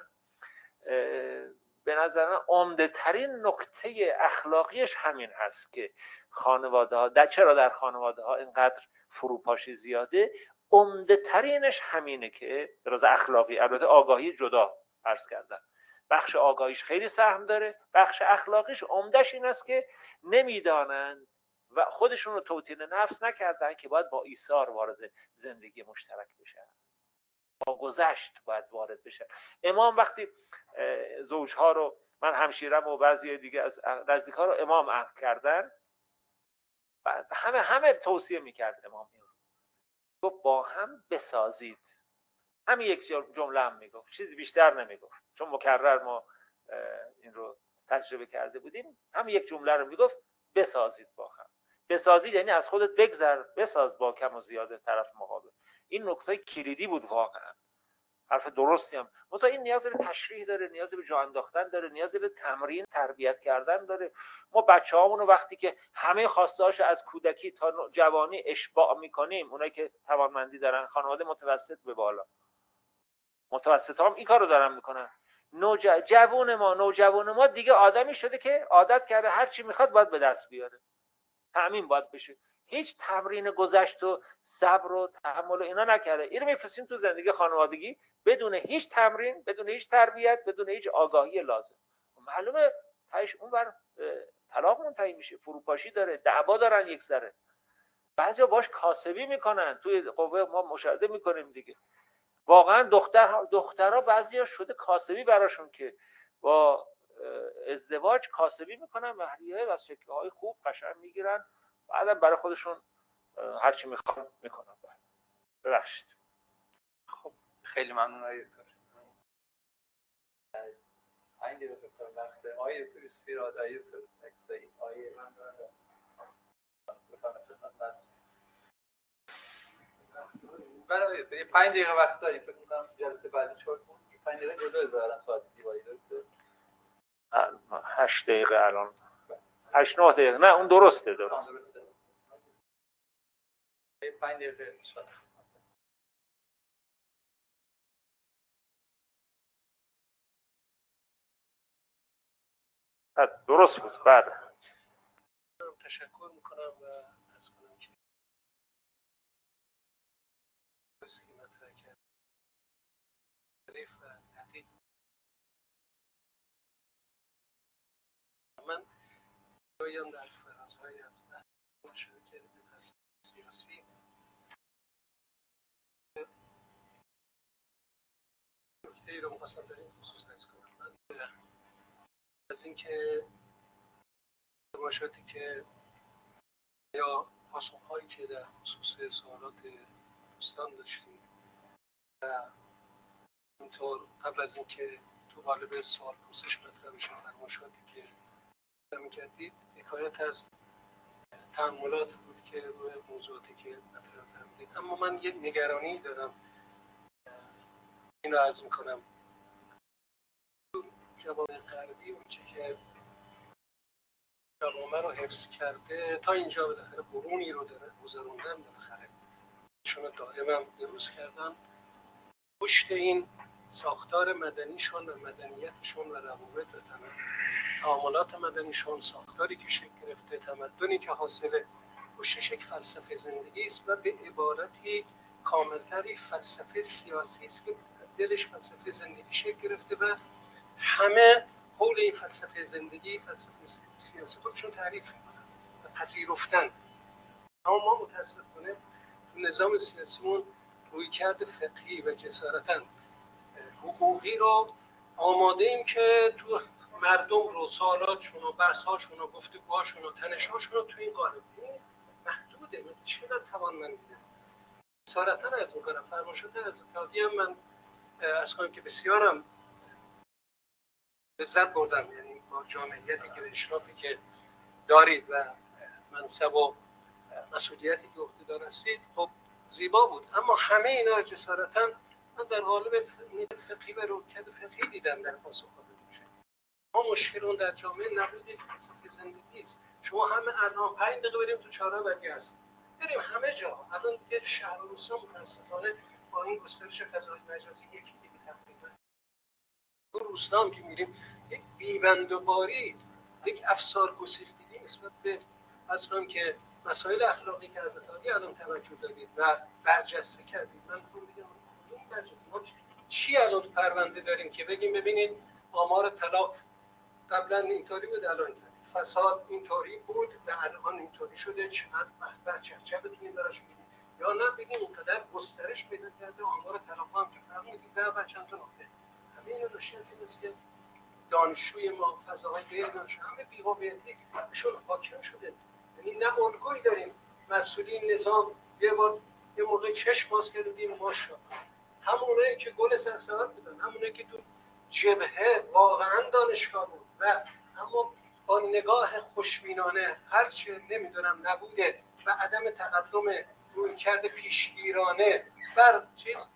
به نظر من عمده ترین نکته اخلاقیش همین هست که خانواده ها چرا در خانواده ها اینقدر فروپاشی زیاده. عمده ترینش همینه که راز اخلاقی، البته آگاهی جدا عرض کردم، بخش آگاهیش خیلی سهم داره، بخش اخلاقیش عمدش این است که نمیدانند و خودشون رو توطئه نفس نکردن که باید با ایثار وارد زندگی مشترک بشن، با گذشت باید وارد بشن. امام وقتی زوجها رو، من همشیرم و بعضی دیگه از نزدیک‌ها رو امام عهد کردن، همه توصیه میکرد امام این رو، گفت با هم بسازید. همین یک جمله هم میگفت، چیزی بیشتر نمیگفت، چون مکرر ما این رو تجربه کرده بودیم. همین یک جمله رو میگفت، بسازید با هم. بسازید یعنی از خودت بگذر، بساز با کم و زیاده طرف مقابل. این نکته کلیدی بود واقعا. حرف درستی هم، مثلا این نیاز به تشریح داره، نیاز به جا انداختن داره، نیاز به تمرین، تربیت کردن داره. ما بچه‌هامون رو وقتی که همه خواسته‌هاش از کودکی تا جوانی اشباع میکنیم، اونایی که توانمندی دارن، خانواده متوسط به بالا، متوسط هم این کارو دارن میکنن. نوجوان ما دیگه آدمی شده که عادت کرده هر چی میخواد باید به دست بیاره، تأمین باید بشه. هیچ تمرین گذشت و صبر و تحمل و اینا نکرده. اینو میفرستیم تو زندگی خانوادگی بدون هیچ تمرین، بدون هیچ تربیت، بدون هیچ آگاهی لازم. معلومه تاش اون بر طلاق منتهی میشه، فروپاشی داره، دعوا دارن یک سره. بعضیا باش کاسبی میکنن، توی قوه ما مشاهده میکنیم دیگه. واقعا دخترها بعضیا شده کاسبی براشون که با ازدواج کاسبی میکنن، مهریه و سکه های خوب قشنگ میگیرن، بعدم برای خودشون هر چی میخوان میکنن. ببخشید. خب خیلی ممنون آقای دکتر. 5 دقیقه وقت آقای دکتر اسپیراد، آقای دکتر اکسایی، آقای من برای 5 دقیقه وقت داریم. فکر می‌کنم جلسه بعدی 5 دقیقه جلو بذارم ساعت دیواری درسته؟ 8 دقیقه الان 8-9 دقیقه. نه اون درسته. 5 دقیقه شد. درست بود. بعد تشکر میکنم و از کنم که بسیاری مطرح کرد و تحقیق. من بایم در فرازهای از مشارکت سیاسی نکته ای رو می‌خواستم در این خصوص عرض کنم. من از اینکه مشاهدی که یا پاسخ‌هایی که در خصوص سوالات دوستان داشتیم و اینطور قبل از اینکه تو قالب سوال پرسش مطرح بشه فرمایشاتی که می‌کردید حکایت از تأملات بود که روی موضوعاتی که مطرح فرمودید. اما من یک نگرانی دارم، این رو عرض می‌کنم. جوامع غربی اونچه که جوامع رو حفظ کرده تا اینجا بالاخره قرونی رو داره گذروندن، بالاخره شون دائما درست کردن. پشت این ساختار مدنیشون و مدنیتشون و روابط و تعاملات مدنیشون، ساختاری که شکل گرفته، تمدنی که حاصل پشتش یک فلسفه زندگی است و به عبارتی کاملتری فلسفه سیاسی است که دلش فلسفه زندگی شکل گرفته و همه حول این فلسفه زندگی، فلسفه سیاسی خودشون تعریف میکنن و پذیرفتن. اما ما متاسفانه تو نظام سیاسیمون رویکرد فقهی و جسارتاً حقوقی رو آماده ایم که تو مردم رو سوالاتشون و بحث‌هاشون و گفتگوهاشون و تنش‌هاشون رو تو این قالب محدوده. چقدر توانمندی داره. جسارتاً عرض میکنم فرمایشات حضرت هم من از کنم که بسیارم لذت بردم، یعنی با جامعیتی که اشرافی که دارید و منصب و مسئولیتی که عهده‌دار هستید، خب زیبا بود. اما همه اینا جسارتاً من در قالب فقهی و رویکرد فقهی دیدم در پاسخ داده. ما مشکل در جامعه نبود فلسفه زندگی است. شما همه الان 5 دقیقه بریم تو چهارراه برگردیم، بریم همه جا. الان دیگه شهر و روستا متاسفانه با این گسترش فضای مجازی یکی دیگه تقریبا تو روستا هم که میریم یک بی‌بندوباری، یک افسار گسیختگی نسبت به اصلا که مسائل اخلاقی که حضرت علی الان توجه دارید و برجسته کردید. من میگم کدوم برجسته؟ ما چی الان تو پرونده داریم که بگیم ببینید آمار طلاق قبلا اینطوری بود الان اینطوری؟ فساد اینطوری بود و الان اینطوری شده، چقدر بحث چرچه بتونیم براش بگیم یا نه بگیم اینقدر گسترش پیدا کرده آمار تلافی هم که فرمودید و چند تا نکته همه اینو داشته از این است که دانشجوی ما فضاهای غیر دانشجو همه بی‌قابلیتی بهشون حاکم شده، یعنی نه الگویی داریم. مسئولین نظام یه موقع چشم باز کردیم ماشاءالله، همونایی که گل سرسبد بودن، همونایی که تو جبهه واقعا دانشگاه بود و اما با نگاه خوشبینانه هرچه نمیدونم نبوده و عدم تقدم رویکرد پیشگیرانه بر چیز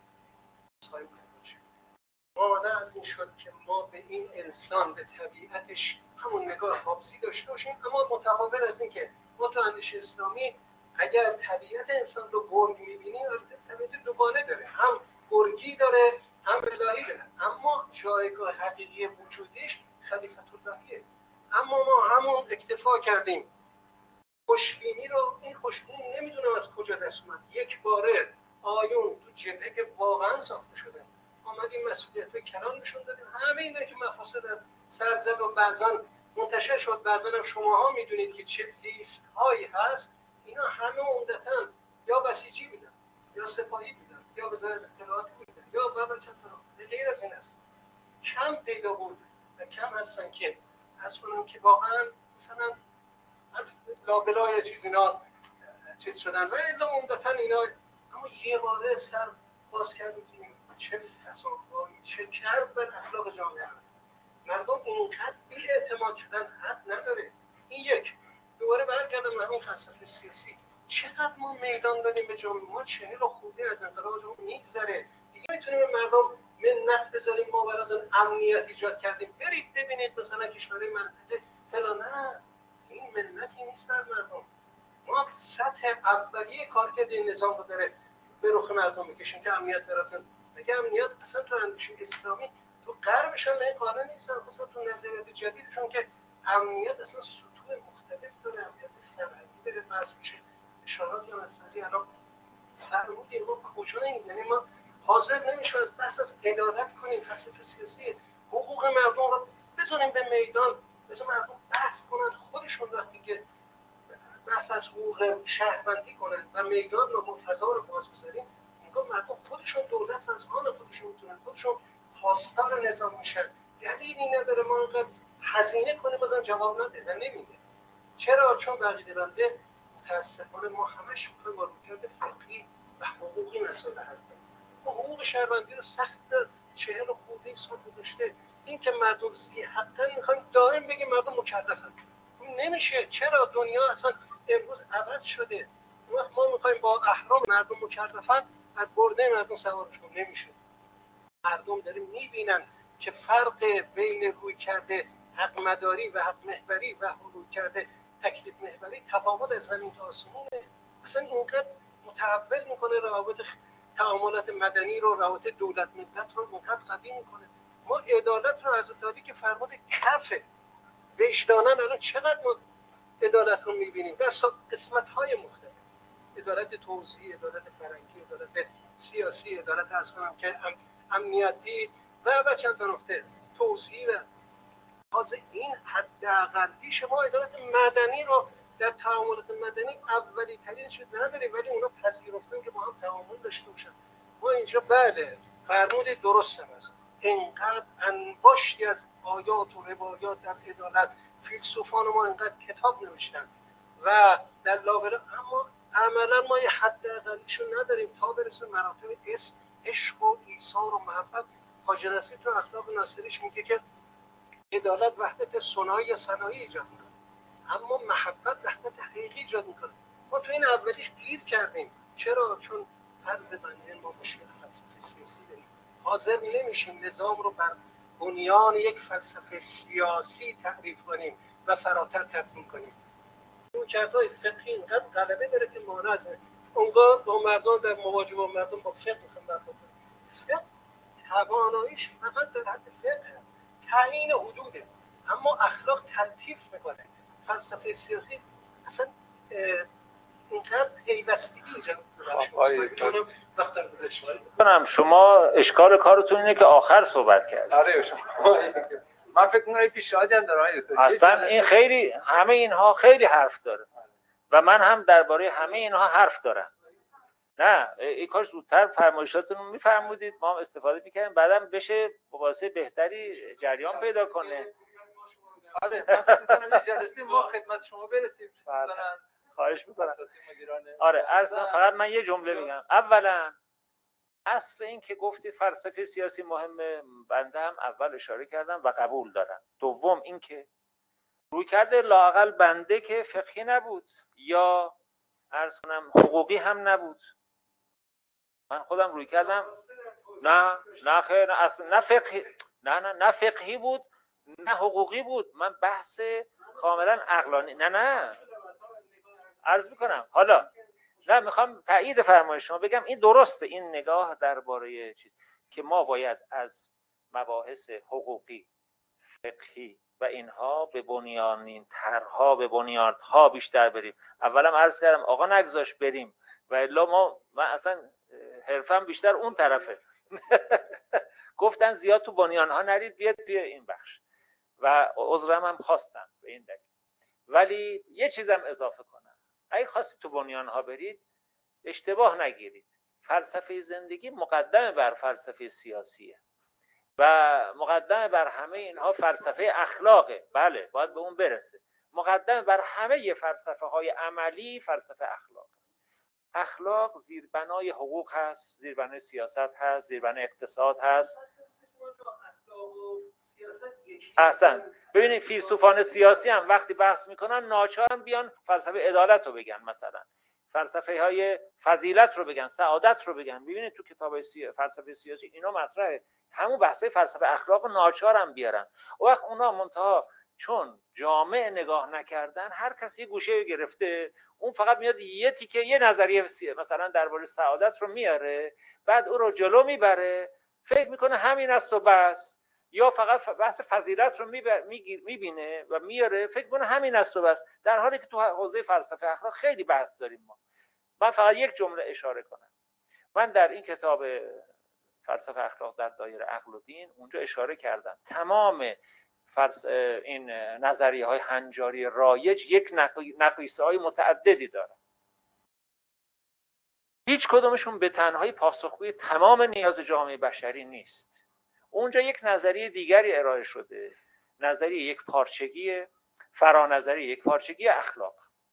مانع از این شد که ما به این انسان به طبیعتش همون نگاه حابسی داشته باشیم. اما متقابل از این که ما تو اندیشه اسلامی اگر طبیعت انسان رو گرگ می‌بینیم، طبیعت دوگانه داره، هم گرگی داره هم الهی داره، اما جایگاه حقیقی وجودیش خلیفت اللهیه. اما ما همون اکتفا کردیم خوشبینی رو، این خوشبینی نمیدونم از کجا دست اومد، یک باره آیون تو جبهه که واقعا ساخته شده آمدیم مسئولیت رو کنار نشون دادیم. همه اینا که مفاسد سر زد و بعضا منتشر شد، بعضا هم شماها میدونید که چه لیست هایی هست، اینا همه عمدتاً یا بسیجی بودن یا سپاهی بودن یا وزارت اطلاعات بودن یا بعد چند تا غیر از این است. کم پیدا بود و کم هستن که از کنم که واقعا مثلا از لابلای چیز اینا چیز شدن و الا عمدتاً اینا. اما یه باره سر باز کردیم چه فسادهایی چه کرد بر اخلاق جامعه. مردم اینقدر بی اعتماد شدن حد نداره. این یک. دوباره برگردم به همون فلسفه سیاسی، چقدر ما میدان دادیم به جامعه، ما چهل و خورده از انقلاب جامعه میگذره دیگه، میتونیم به مردم منت بذاریم ما براتون امنیت ایجاد کردیم برید ببینید مثلا کشورهای منطقه فلان. نه، این منتی نیست بر مردم. ما سطح اولیه کارکرد این نظام رو داره به رخ مردم میکشیم که امنیت براتون. مگه امنیت اصلا تو اندیشه اسلامی تو غربش هم این قانون نیستن، خصوصا تو نظریات جدیدشون که امنیت اصلا سطوح مختلف داره، امنیت فرهنگی داره، بحث میشه اشارات یا مسئله الان فرمودیم ما کجا نیم، یعنی ما حاضر نمیشه از بحث از عدالت کنیم، فلسفه سیاسی حقوق مردم رو بذاریم به میدان، بذاریم مردم بحث کنن خودشون وقتی که بحث از حقوق شهروندی کنن و میدان رو فضا رو باز بذاریم، میگم مردم خودشون دولت و از آن خودشون میتونن، خودشون پاسدار نظام میشن. دلیلی نداره ما اینقدر هزینه کنیم بازم جواب نده و نمیده. چرا؟ چون بقیده بنده متاسفانه ما همش میخوایم رویکرد فقهی و حقوقی مسئله حل کنیم. حقوق شهروندی رو سخت 40 خورده سال گذاشته، این که مردم زی حقا میخوایم دائم بگیم مردم مکلفن، این نمیشه. چرا؟ دنیا اصلا امروز عوض شده. ما میخوایم با احرام مردم مکلفن از برده مردم سوارشون نمیشه. مردم داریم میبینن که فرق بین روی کرده حق مداری و حق محوری و روی کرده تکلیف محوری تفاوت از زمین تا آسمونه. اصلا اینقدر متحول میکنه روابط تعاملات مدنی رو، روابط دولت ملت رو اینقدر قوی میکنه. ما عدالت رو از داری که فرمود کفه وجدانن الان چقدر ما عدالت رو میبینیم در قسمت های مختلف، عدالت توزیعی، عدالت فرهنگی، عدالت سیاسی، عدالت از کنم که امنیتی و چند تا نکته توزیعی. و تازه این حداقلی شما عدالت مدنی رو در تعاملات مدنی اولی ترین چیز نداریم، ولی اونا پذیرفتن که با هم تعامل داشته باشن. ما اینجا بله فرمود درست است، اینقدر انباشتی از آیات و روایات در عدالت، فیلسوفان ما اینقدر کتاب نوشتن و در لابلای، اما عملا ما یه حداقلیشو نداریم تا برسه مراتب عشق و ایثار و محبت. حاجی نصیر تو اخلاق ناصریش میگه که عدالت وحدت ثنایی یا ثنایی ایجاد میکنه، اما محبت وحدت حقیقی ایجاد میکنه. ما تو این اولیش گیر کردیم. چرا؟ چون فرض بنده ما مشکل فلسفه سیاسی داریم، حاضر نمیشیم نظام رو بر بنیان یک فلسفه سیاسی تعریف کنیم و فراتر تفهیم کنیم. رویکردهای فقهی اینقدر غلبه داره که مانع از اونگاه با مردم در مواجهه با مردم با فقه میخوام برخورد کنیم. فقه تواناییش فقط در حد فقه هست، تعیین حدوده، اما اخلاق تلطیف میکنه. فلسفه سیاسی اصلا اینقدر پیوستگی ایجاد کنم. شما اشکال کارتون اینه که آخر صحبت کرد. آره شما من فکر می‌کنم پیشنهادی هم داره. اصلا این خیلی همه اینها خیلی حرف داره و من هم درباره همه اینها حرف دارم. نه این کاش زودتر فرمایشاتون رو میفرمودید ما هم استفاده میکردیم بعدم بشه واسه بهتری جریان پیدا کنه. آره من فکر می‌کنم جلسه ما خدمت شما برسیم. خواهش میکنم. آره فقط من یه جمله میگم. اولا اصل این که گفتید فلسفه سیاسی مهمه، بنده هم اول اشاره کردم و قبول دارم. دوم این که روی کرده لااقل بنده که فقهی نبود یا عرض کنم حقوقی هم نبود. من خودم روی کردم نه خیر اصلا نه فقهی نه فقهی بود نه حقوقی بود. من بحث کاملا عقلانی نه عرض میکنم. حالا نه میخوام تایید فرمایش شما بگم این درسته، این نگاه درباره چیز که ما باید از مباحث حقوقی فقهی و اینها به بنیانین طرح‌ها به بنیادها بیشتر بریم. اولم عرض کردم آقا نگذاش بریم و الا من اصلا حرفم بیشتر اون طرفه. گفتن زیاد تو بنیانها نرید بیاد توی این بخش و عذرم هم خواستم به این دلیل. ولی یه چیزم اضافه کنم، اگه خواستید تو بنیانها برید اشتباه نگیرید. فلسفه زندگی مقدمه بر فلسفه سیاسیه و مقدمه بر همه اینها فلسفه اخلاقه. بله باید به اون برسه. مقدمه بر همه فلسفه های عملی فلسفه اخلاق زیربنای حقوق هست، زیربنای سیاست هست، زیربنای اقتصاد هست. احسن. ببینید فیلسوفان سیاسی هم وقتی بحث میکنن ناچارن بیان فلسفه عدالت رو بگن، مثلا فلسفه های فضیلت رو بگن، سعادت رو بگن. ببینید تو کتابای فلسفه سیاسی اینا مطرحه. همون بحثه فلسفه اخلاق ناچارن بیارن. و وقت اونا منتها چون جامع نگاه نکردن هر کسی گوشه گرفته، اون فقط میاد یه تیکه یه نظریه مثلا درباره سعادت رو میاره، بعد او رو جلو میبره، فکر میکنه همین است و بس، یا فقط بحث فضیلت رو میبینه و میاره فکر کنه همین است و بس، در حالی که تو حوزه فلسفه اخلاق خیلی بحث داریم ما. من فقط یک جمله اشاره کنم. من در این کتاب فلسفه اخلاق در دایره عقل و دین اونجا اشاره کردم تمام این نظریه های هنجاری رایج یک نقیصه های متعددی دارن. هیچ کدومشون به تنهایی پاسخگوی تمام نیاز جامعه بشری نیست. اونجا یک نظریه دیگری ارائه شده، نظریه یک پارچگی فرانظری، یک پارچگی اخلاق،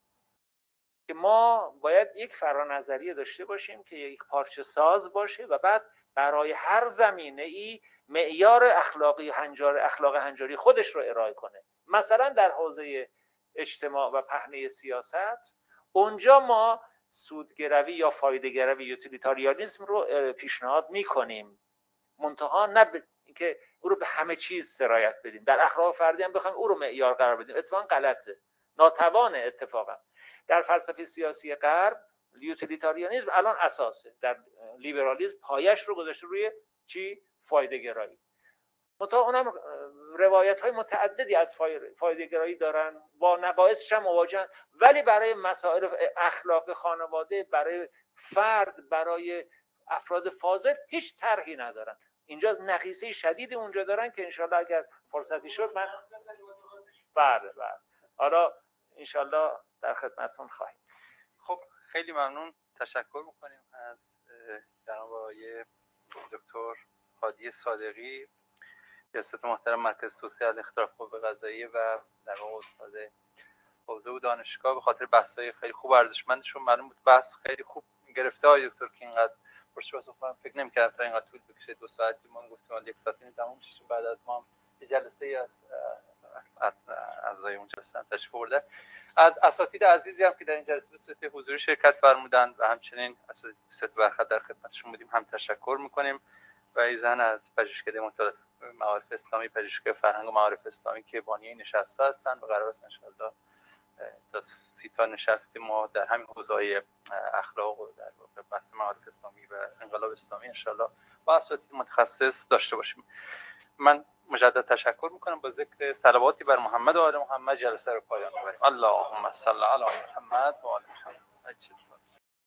که ما باید یک فرانظریه داشته باشیم که یک پارچه ساز باشه و بعد برای هر زمینه ای معیار اخلاق هنجاری خودش رو ارائه کنه. مثلا در حوزه اجتماع و پهنه سیاست اونجا ما سودگروی یا فایده‌گروی یوتیلیتاریانیسم رو پیشنهاد میکنیم، منتها نه اینکه او رو به همه چیز سرایت بدیم. در اخلاق فردی هم بخوایم او رو معیار قرار بدیم اتفاقا غلطه، ناتوانه. اتفاقا در فلسفه سیاسی غرب یوتیلیتاریانیسم الان اساسه، در لیبرالیسم پایش رو گذاشته روی چی؟ فایده گرایی. منتها اونم روایت های متعددی از فایده گرایی دارن، با نقایصش هم مواجهن، ولی برای مسائل اخلاق خانواده، برای فرد، برای افراد فاضل هیچ طرحی ندارن. اینجا نقیصه شدیدی اونجا دارن که انشالله اگر فرصتی شد من بله حالا انشالله در خدمتتون خواهیم. خب خیلی ممنون، تشکر میکنیم از جناب آقای دکتر هادی صادقی، ریاست محترم مرکز توسعه الاختراع قوه قضاییه و در واقع استاد حوزه و دانشگاه، به خاطر بحث‌های خیلی خوب ارزشمندشون. معلوم بود بحث خیلی خوب گرفته های دکتر که اینقدر پرسش فکر نمی‌کردم تا اینقدر طول بکشه. 2 ساعت ما گفتیم 1 ساعت تموم شه. بعد از ما یه جلسه از اعضای اون جلسه تشریف آورده. از اساتید عزیزی هم که در این جلسه به صورت حضوری شرکت فرمودند و همچنین اساتید برخط در خدمتشون بودیم هم تشکر می‌کنیم و ایزن از پژوهشکده مطالعات معارف اسلامی، پژوهشگاه فرهنگ و معارف اسلامی که بانی نشسته هستند و قرار است ان شاءالله تا 30 تا نشست ما در همین حوزه‌های اخلاق و در واقع بحث معارف اسلامی و انقلاب اسلامی ان شاءالله با اساتید متخصص داشته باشیم. من مجدد تشکر میکنم. با ذکر صلواتی بر محمد و آل محمد جلسه رو پایان میبریم. اللهم صل علی محمد و آل محمد.